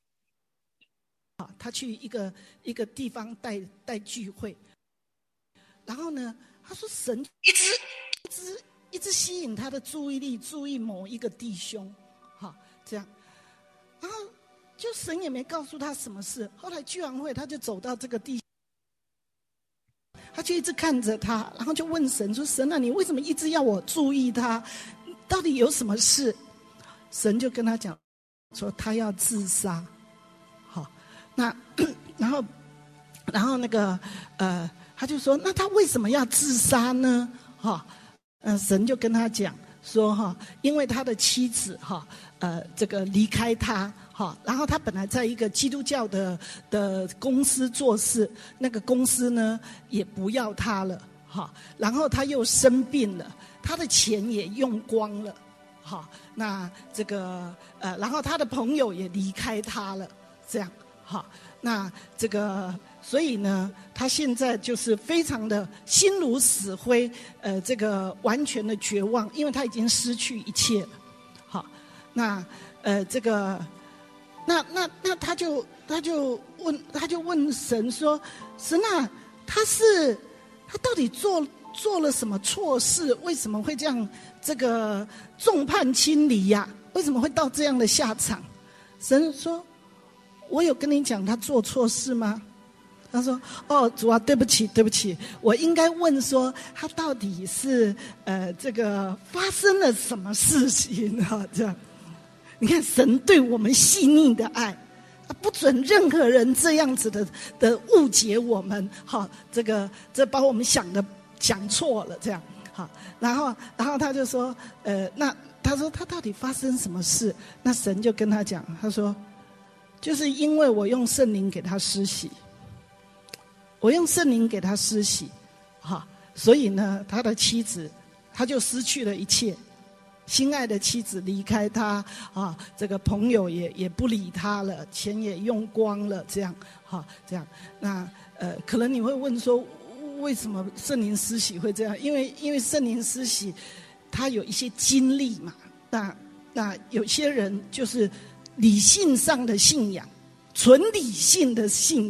Speaker 16: 他去一个一个地方带带聚会，然后呢他说神一直一直一直吸引他的注意力，注意某一个弟兄，好，这样，然后就神也没告诉他什么事。后来聚完会，他就走到这个地，他就一直看着他，然后就问神说：“神啊，你为什么一直要我注意他？到底有什么事？”神就跟他讲说：“他要自杀。”好，那然后然后那个呃，他就说：“那他为什么要自杀呢？”哈，嗯，神就跟他讲说：“哈，因为他的妻子哈，呃，这个离开他。”好，然后他本来在一个基督教的的公司做事，那个公司呢也不要他了，好，然后他又生病了，他的钱也用光了，好，那这个呃，然后他的朋友也离开他了，这样，好，那这个所以呢，他现在就是非常的心如死灰，呃，这个完全的绝望，因为他已经失去一切了，好，那呃这个。那那那他就他就问他就问神说：“神啊，他是他到底做做了什么错事？为什么会这样这个众叛亲离呀、啊？为什么会到这样的下场？”神说：“我有跟你讲他做错事吗？”他说：“哦，主啊，对不起，对不起，我应该问说他到底是呃这个发生了什么事情啊？这样。”你看神对我们细腻的爱，他不准任何人这样子的的误解我们，好，这个这把我们想的想错了，这样好，然后然后他就说，呃，那他说他到底发生什么事？那神就跟他讲，他说，就是因为我用圣灵给他施洗，我用圣灵给他施洗，好，所以呢，他的妻子他就失去了一切。心爱的妻子离开他啊，这个朋友也也不理他了，钱也用光了，这样哈、啊，这样。那呃，可能你会问说，为什么圣灵施洗会这样？因为因为圣灵施洗，他有一些经历嘛。那那有些人就是理性上的信仰，纯理性的信仰，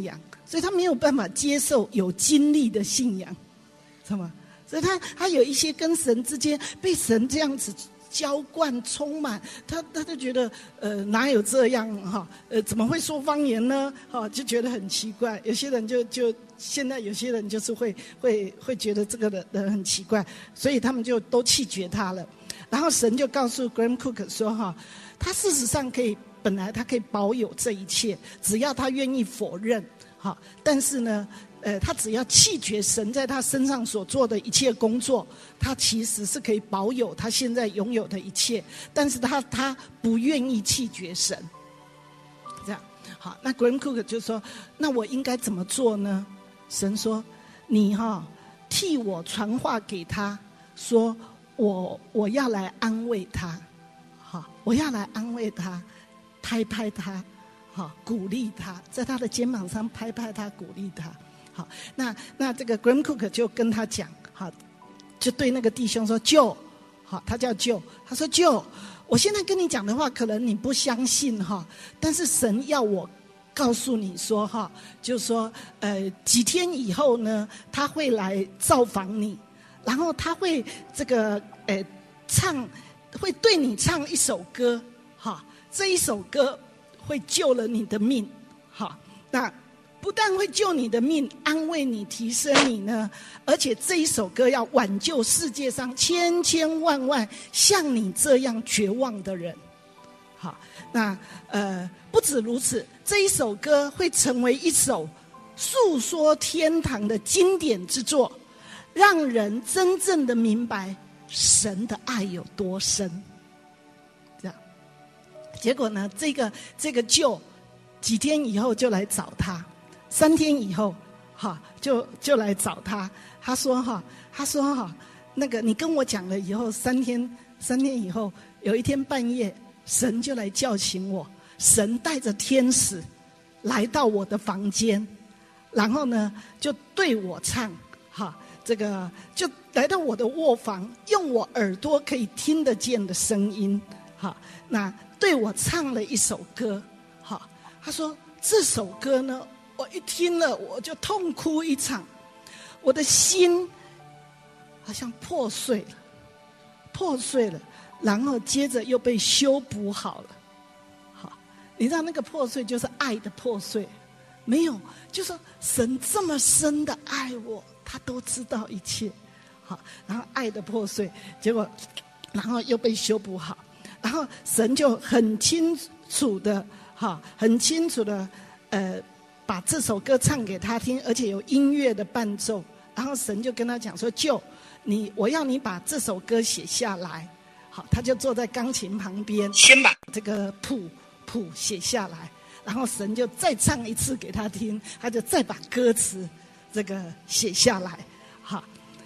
Speaker 16: 所以他没有办法接受有经历的信仰，知道吗？所以他他有一些跟神之间被神这样子浇灌充满，他他就觉得呃哪有这样哈，呃怎么会说方言呢？哈，就觉得很奇怪。有些人就就现在有些人就是会会会觉得这个人人很奇怪，所以他们就都弃绝他了。然后神就告诉 Graham Cook 说哈，他事实上可以本来他可以保有这一切，只要他愿意否认哈，但是呢。呃，他只要弃绝神在他身上所做的一切工作，他其实是可以保有他现在拥有的一切，但是他他不愿意弃绝神。这样，好，那 Graham Cook 就说：“那我应该怎么做呢？”神说：“你哈、哦、替我传话给他，说我我要来安慰他，好，我要来安慰他，拍拍他，好，鼓励他，在他的肩膀上拍拍他，鼓励他。”好，那那这个 Graham Cook 就跟他讲，好，就对那个弟兄说 Joe， 好，他叫 Joe， 他说 Joe， 我现在跟你讲的话，可能你不相信哈，但是神要我告诉你说哈，就说呃几天以后呢，他会来造访你，然后他会这个呃唱，会对你唱一首歌，哈，这一首歌会救了你的命，好，那。不但会救你的命，安慰你，提升你呢，而且这一首歌要挽救世界上千千万万像你这样绝望的人。好，那呃不止如此，这一首歌会成为一首诉说天堂的经典之作，让人真正的明白神的爱有多深。这样，结果呢，这个这个舅几天以后就来找他。三天以后，哈，就就来找他。他说哈，他说哈，那个你跟我讲了以后，三天三天以后，有一天半夜，神就来叫醒我。神带着天使来到我的房间，然后呢，就对我唱，哈，这个就来到我的卧房，用我耳朵可以听得见的声音，哈，那对我唱了一首歌，哈。他说这首歌呢。我一听了，我就痛哭一场，我的心好像破碎了，破碎了，然后接着又被修补好了。好，你知道那个破碎就是爱的破碎，没有，就是神这么深的爱我，他都知道一切。好，然后爱的破碎，结果，然后又被修补好，然后神就很清楚的，哈，很清楚的，呃。把这首歌唱给他听，而且有音乐的伴奏。然后神就跟他讲说：“舅，你我要你把这首歌写下来。”好，他就坐在钢琴旁边，先把这个谱谱写下来。然后神就再唱一次给他听，他就再把歌词这个写下来。好，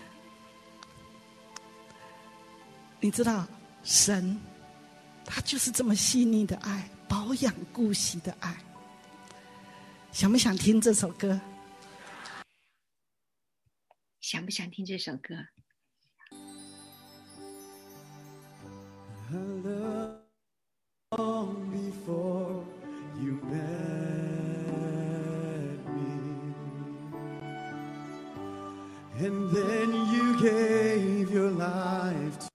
Speaker 16: 你知道神他就是这么细腻的爱，保养顾惜的爱。想不想听这首歌？
Speaker 1: 想不想听这首歌？
Speaker 15: Long before you met me, and then you gave your life to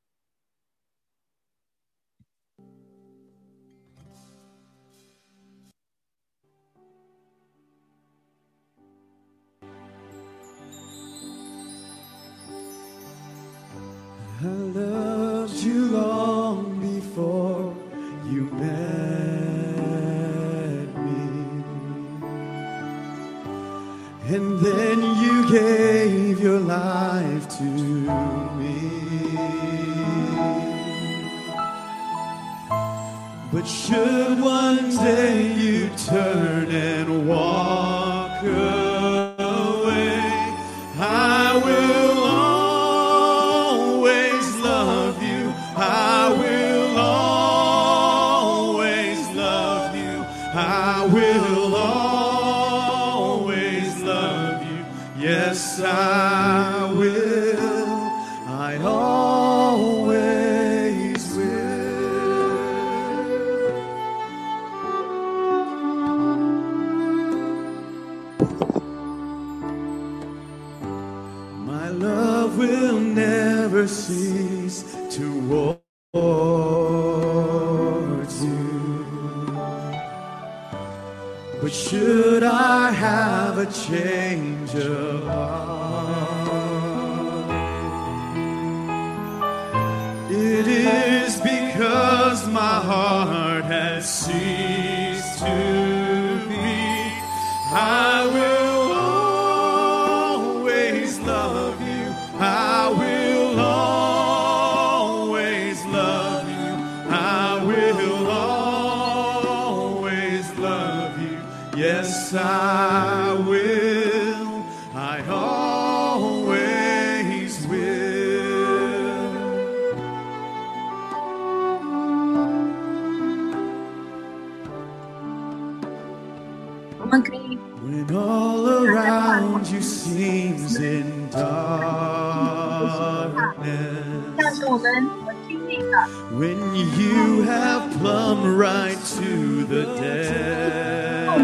Speaker 15: I loved you long before you met me, and then you gave your life to me. But should one day you turn and walk away, I will I will always love you. I will always love you. Yes, I will. I always will. mercies towards you. But should I have a change of heart, it is because my heart has ceased to beat. I will always love you. I will always love you. I will always love you. Yes, I will. I always will. When all around you seems in darkness, when you have plumbed right to the depth,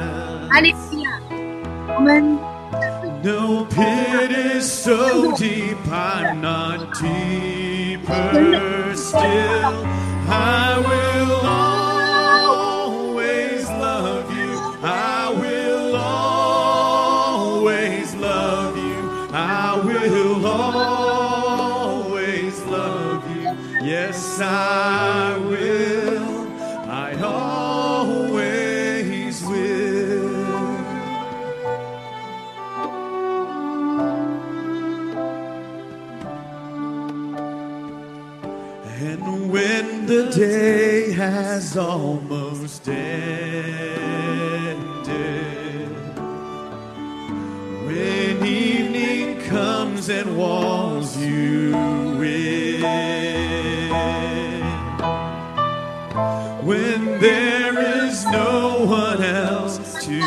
Speaker 15: no pit is so deep, I'm not deeper still. I will always love you. I will always love you. I will always love you. Yes, I will. I always will. And when the day has almost ended, when evening comes and walls you in, when there is no one else to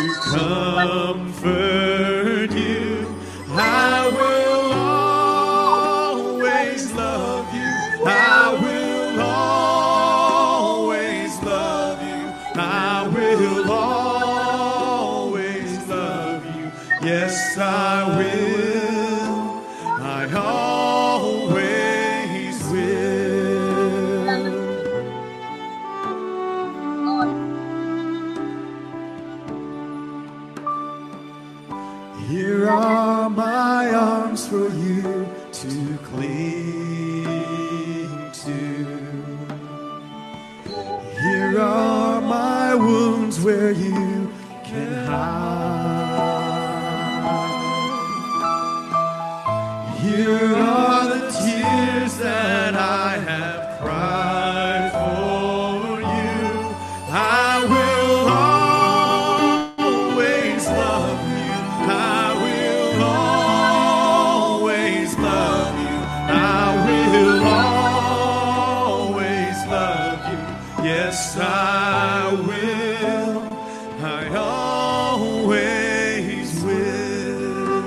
Speaker 15: comfort you, I will always love you. I will always love you. I will always love you. Yes, I will. I always will. Here are my arms for you to cling to. Here are my wounds where you can hide. Here are the tears that I have cried for you. I will always love you. I will always love you. I will always love you. Yes, I will. I always will.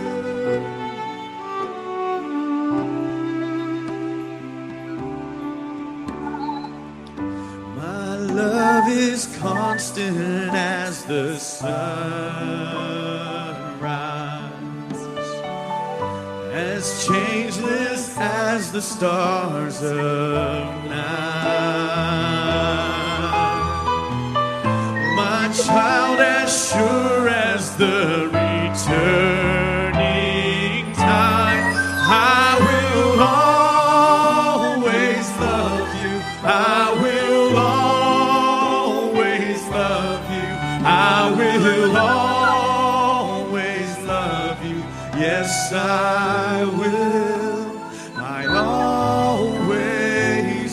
Speaker 15: My love is constant as the sunrise, as changeless as the stars of night. My child, as sure as the returning tide, I will always love you. I will always love you. I will always love you. Yes, I will. I always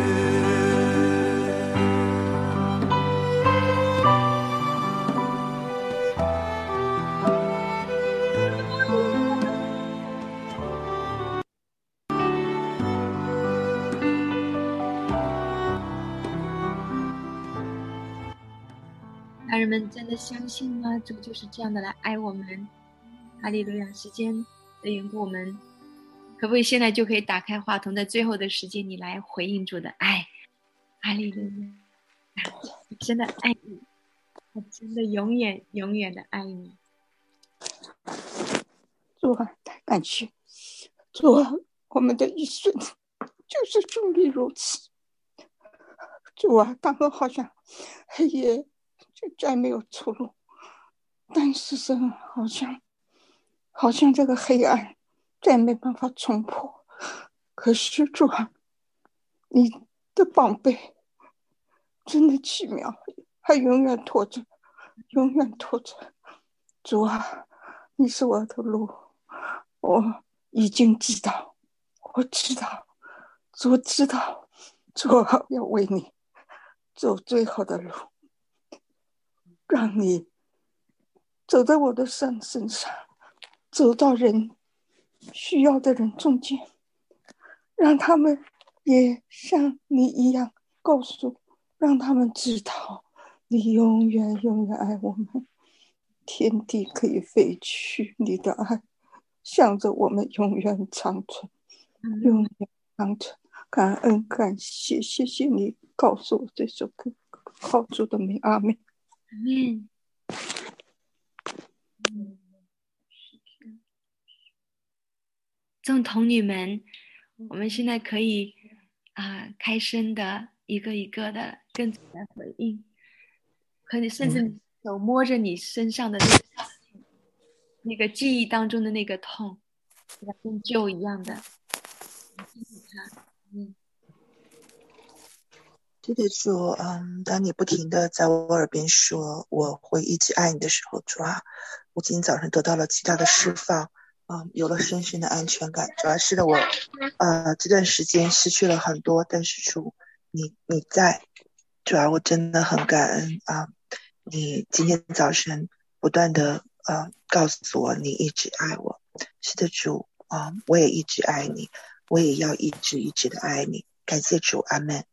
Speaker 1: 家人们真的相信吗？主就是这样的来爱我们。哈利路亚！时间的缘故，我们可不可以现在就可以打开话筒，在最后的时间你来回应主的爱？哈利路亚！我真的爱你，我真的永远永远的爱你。
Speaker 10: 主啊，太感谢主啊！
Speaker 17: 我们的一生就是主你如此。主啊，当我好像黑夜就再没有出路，但是神好像好像这个黑暗再没办法冲破。可是主啊，你的宝贝真的奇妙，还永远拖着，永远拖着。主啊，你是我的路，我已经知道，我知道，主知道，主啊，要为你走最后的路，让你走在我的身身上，走到人需要的人中间，让他们也像你一样告诉，让他们知道你永远永远爱我们。天地可以废去，你的爱向着我们永远长存，永远长存。感恩感谢，谢谢你告诉我这首歌，靠主的名，阿们。
Speaker 1: 阿们。众童女们，我们现在可以啊、呃、开声的一个一个的跟主来回应，可你甚至你手摸着你身上的那个、嗯、那个记忆当中的那个痛，跟旧一样的。嗯，
Speaker 18: 对对主，嗯，当你不停的在我耳边说我会一直爱你的时候，主啊，我今天早上得到了极大的释放。嗯，有了深深的安全感。主要是的，我呃这段时间失去了很多，但是主你你在，主要我真的很感恩啊！你今天早晨不断的呃告诉我你一直爱我。是的主啊，我也一直爱你，我也要一直一直的爱你。感谢主，阿们。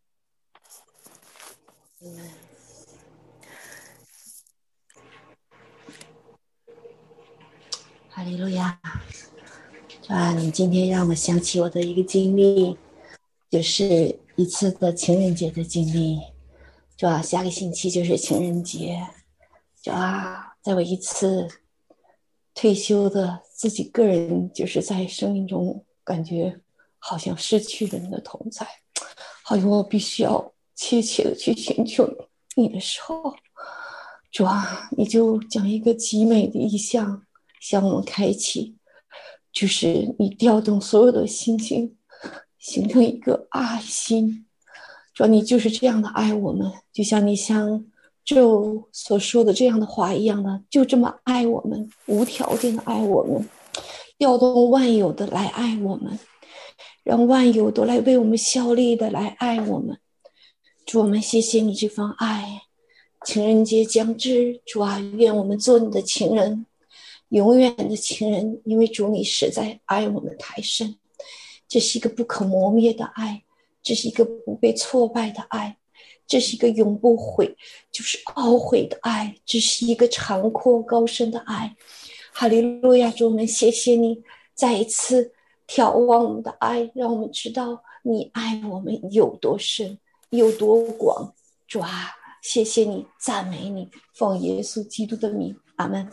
Speaker 6: 哈利路亚！啊，你今天让我想起我的一个经历，就是一次的情人节的经历。主啊，下个星期就是情人节。主啊，在我一次退休的自己个人，就是在生命中感觉好像失去了你的同在，好像我必须要切切的去寻求你的时候，主啊，你就将一个极美的意象向我们开启，就是你调动所有的星星，形成一个爱心。主，你就是这样的爱我们，就像你像咒所说的这样的话一样的，就这么爱我们，无条件的爱我们，调动万有的来爱我们，让万有都来为我们效力的来爱我们。主，我们谢谢你这份爱。情人节将至，主啊，愿我们做你的情人，永远的情人，因为主你实在爱我们太深。这是一个不可磨灭的爱，这是一个不被挫败的爱，这是一个永不悔就是懊悔的爱，这是一个长阔高深的爱。哈利路亚！主，我们谢谢你再一次眺望我们的爱，让我们知道你爱我们有多深有多广。主啊，谢谢你，赞美你，奉耶稣基督的名，阿们。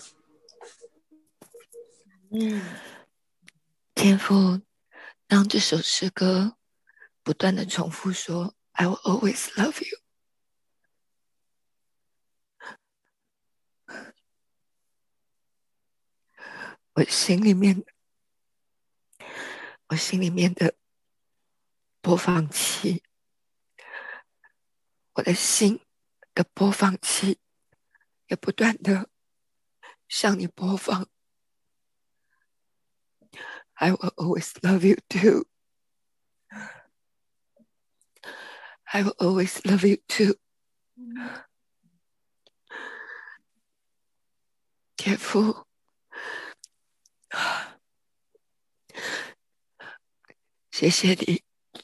Speaker 19: 嗯，天父，当这首诗歌不断的重复说 I will always love you， 我心里面我心里面的播放器，我的心的播放器也不断的向你播放 I will always love you too， I will always love you too。 天父，谢谢你，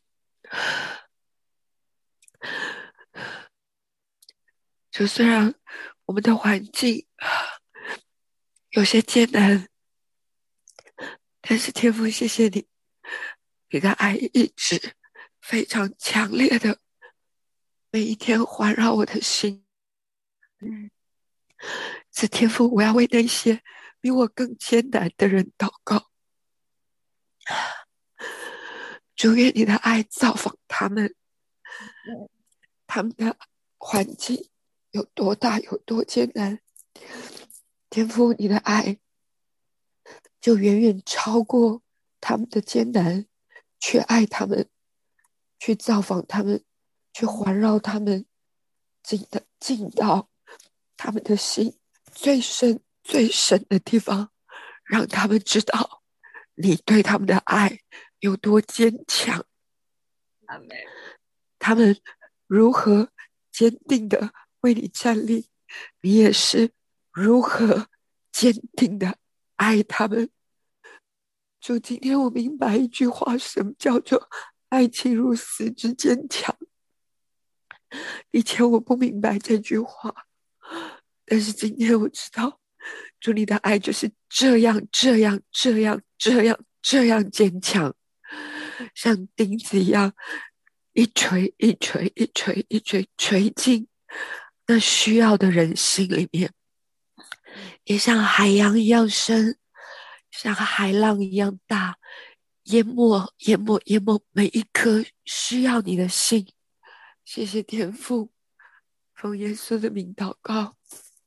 Speaker 19: 就虽然我们的环境有些艰难，但是天父，谢谢你，你的爱一直非常强烈的每一天环绕我的心。嗯，是天父，我要为那些比我更艰难的人祷告。 主愿你的爱造访他们，他们的环境有多大有多艰难，天父你的爱就远远超过他们的艰难，去爱他们，去造访他们，去环绕他们，进的进到他们的心最深最深的地方，让他们知道你对他们的爱有多坚强。
Speaker 1: 阿们。
Speaker 19: 他们如何坚定的为你站立，你也是如何坚定的爱他们。主，今天我明白一句话，什么叫做爱情如死之坚强。以前我不明白这句话，但是今天我知道，主你的爱就是这样这样这样这样这样坚强，像钉子一样一锤一锤一锤一锤锤进那需要的人心里面，也像海洋一样深，像海浪一样大，淹没淹没淹没每一颗需要你的心。谢谢天父，奉耶稣的名祷告，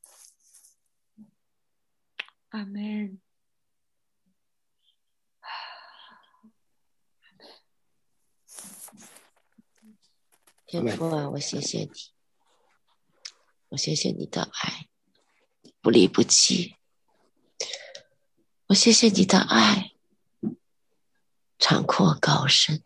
Speaker 1: 阿们。
Speaker 20: 天父啊，我谢谢你，我谢谢你的爱，不离不弃。我谢谢你的爱，长阔高深。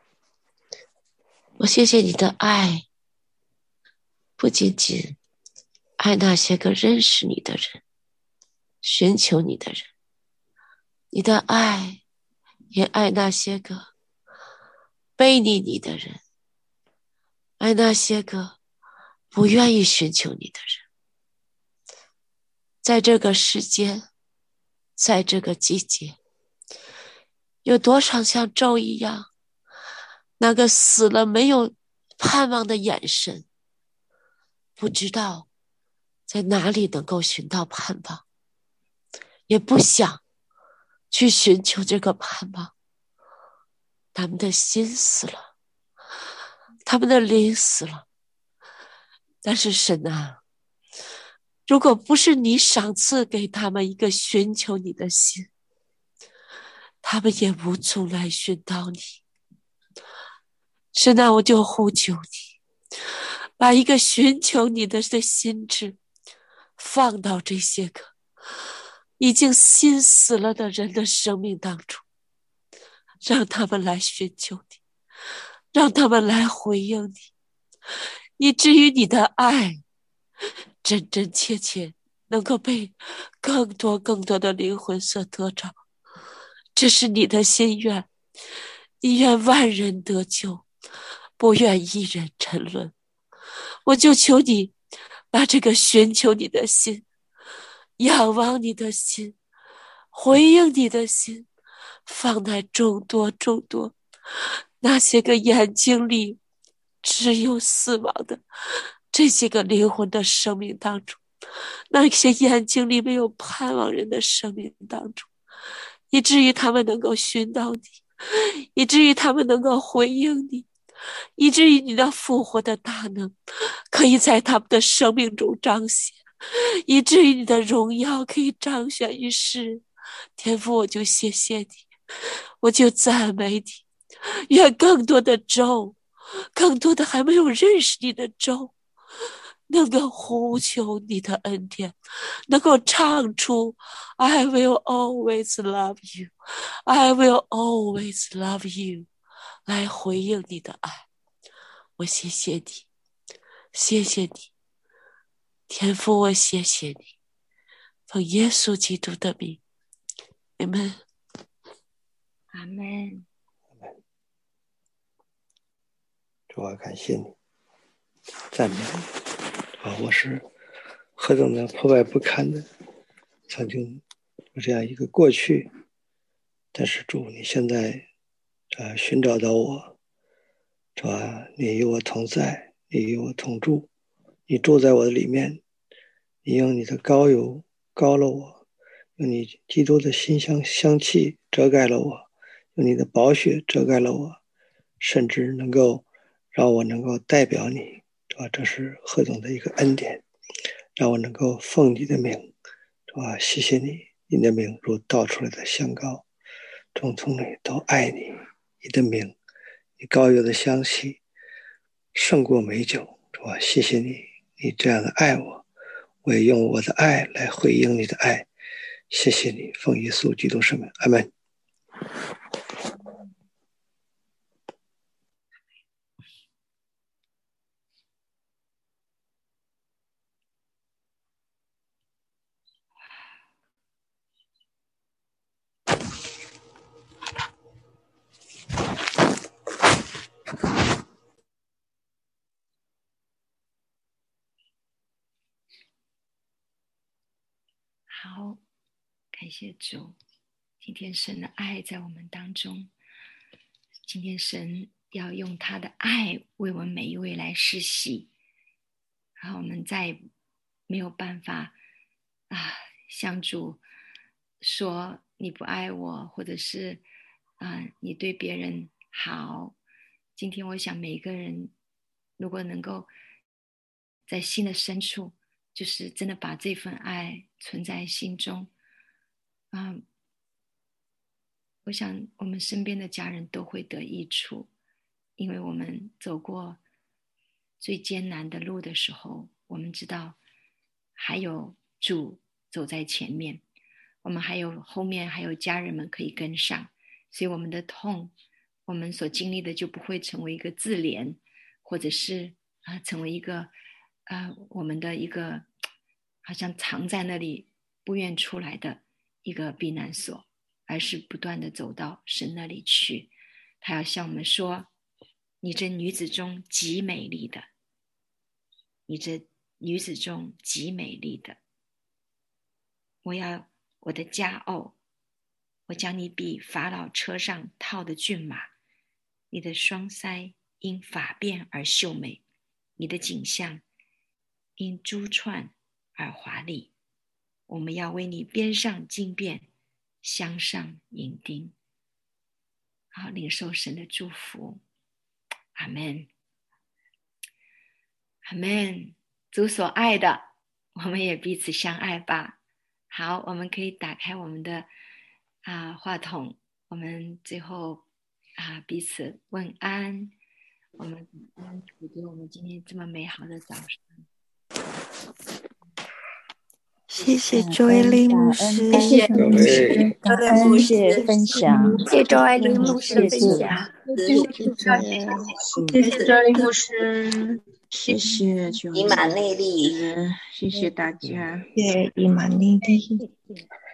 Speaker 20: 我谢谢你的爱，不仅仅爱那些个认识你的人，寻求你的人，你的爱也爱那些个背逆你的人，爱那些个不愿意寻求你的人。在这个时间，在这个季节，有多少像舟一样，那个死了没有盼望的眼神，不知道在哪里能够寻到盼望，也不想去寻求这个盼望。他们的心死了，他们的灵死了。但是神啊，如果不是你赏赐给他们一个寻求你的心，他们也无从来寻到你。神啊，我就呼求你，把一个寻求你的的心智放到这些个已经心死了的人的生命当中，让他们来寻求你，让他们来回应你，以至于你的爱真真切切能够被更多更多的灵魂所得着。这是你的心愿，你愿万人得救，不愿一人沉沦。我就求你把这个寻求你的心，仰望你的心，回应你的心，放在众多众多那些个眼睛里只有死亡的这些个灵魂的生命当中，那些眼睛里没有盼望人的生命当中，以至于他们能够寻到你，以至于他们能够回应你，以至于你的复活的大能可以在他们的生命中彰显，以至于你的荣耀可以彰显于世。天父，我就谢谢你，我就赞美你。愿更多的州，更多的还没有认识你的州，能够呼求你的恩典，能够唱出 I will always love you, I will always love you， 来回应你的爱。我谢谢你，谢谢你，天父，我谢谢你，奉耶稣基督的名，阿们。
Speaker 1: 阿们。
Speaker 8: 主啊，感谢你，赞美你啊！我是何等的破败不堪的，曾经有这样一个过去，但是主，你现在呃寻找到我，主啊，你与我同在，你与我同住，你住在我的里面，你用你的膏油膏了我，用你基督的馨香香气遮盖了我，用你的宝血遮盖了我， 甚至能够让我能够代表你，是吧？这是何等的一个恩典，让我能够奉你的名，是吧？谢谢你，你的名如倒出来的香膏，众从里都爱你，你的名，你高有的香气胜过美酒，是吧？谢谢你，你这样的爱我，我也用我的爱来回应你的爱。谢谢你，奉耶稣基督圣名，阿们。
Speaker 1: 好，感谢主，今天神的爱在我们当中，今天神要用他的爱为我们每一位来施洗，然后我们再没有办法啊向主说你不爱我，或者是啊你对别人好。今天我想每一个人如果能够在心的深处，就是真的把这份爱存在心中，嗯，我想我们身边的家人都会得益处，因为我们走过最艰难的路的时候，我们知道还有主走在前面，我们还有后面还有家人们可以跟上，所以我们的痛，我们所经历的就不会成为一个自怜，或者是啊、呃、成为一个啊、呃、我们的一个好像藏在那里不愿出来的一个避难所，而是不断的走到神那里去。他要向我们说，你这女子中极美丽的，你这女子中极美丽的，我要我的佳偶，我将你比法老车上套的骏马，你的双腮因发辫而秀美，你的颈项因珠串而华丽，我们要为你编上金辫，镶上银钉。好，领受神的祝福，阿们，阿们。主所爱的，我们也彼此相爱吧。好，我们可以打开我们的啊话筒，我们最后啊彼此问安。我们感恩主给我们今天这么美好的早上。
Speaker 19: 谢谢周爱玲牧师，
Speaker 10: 谢谢牧师，感恩谢分享，
Speaker 19: 谢谢周爱玲牧师分享，
Speaker 7: 谢谢谢谢周爱玲牧师，谢谢
Speaker 6: 以马内利，
Speaker 7: 谢谢大家，
Speaker 18: 谢谢以马内利。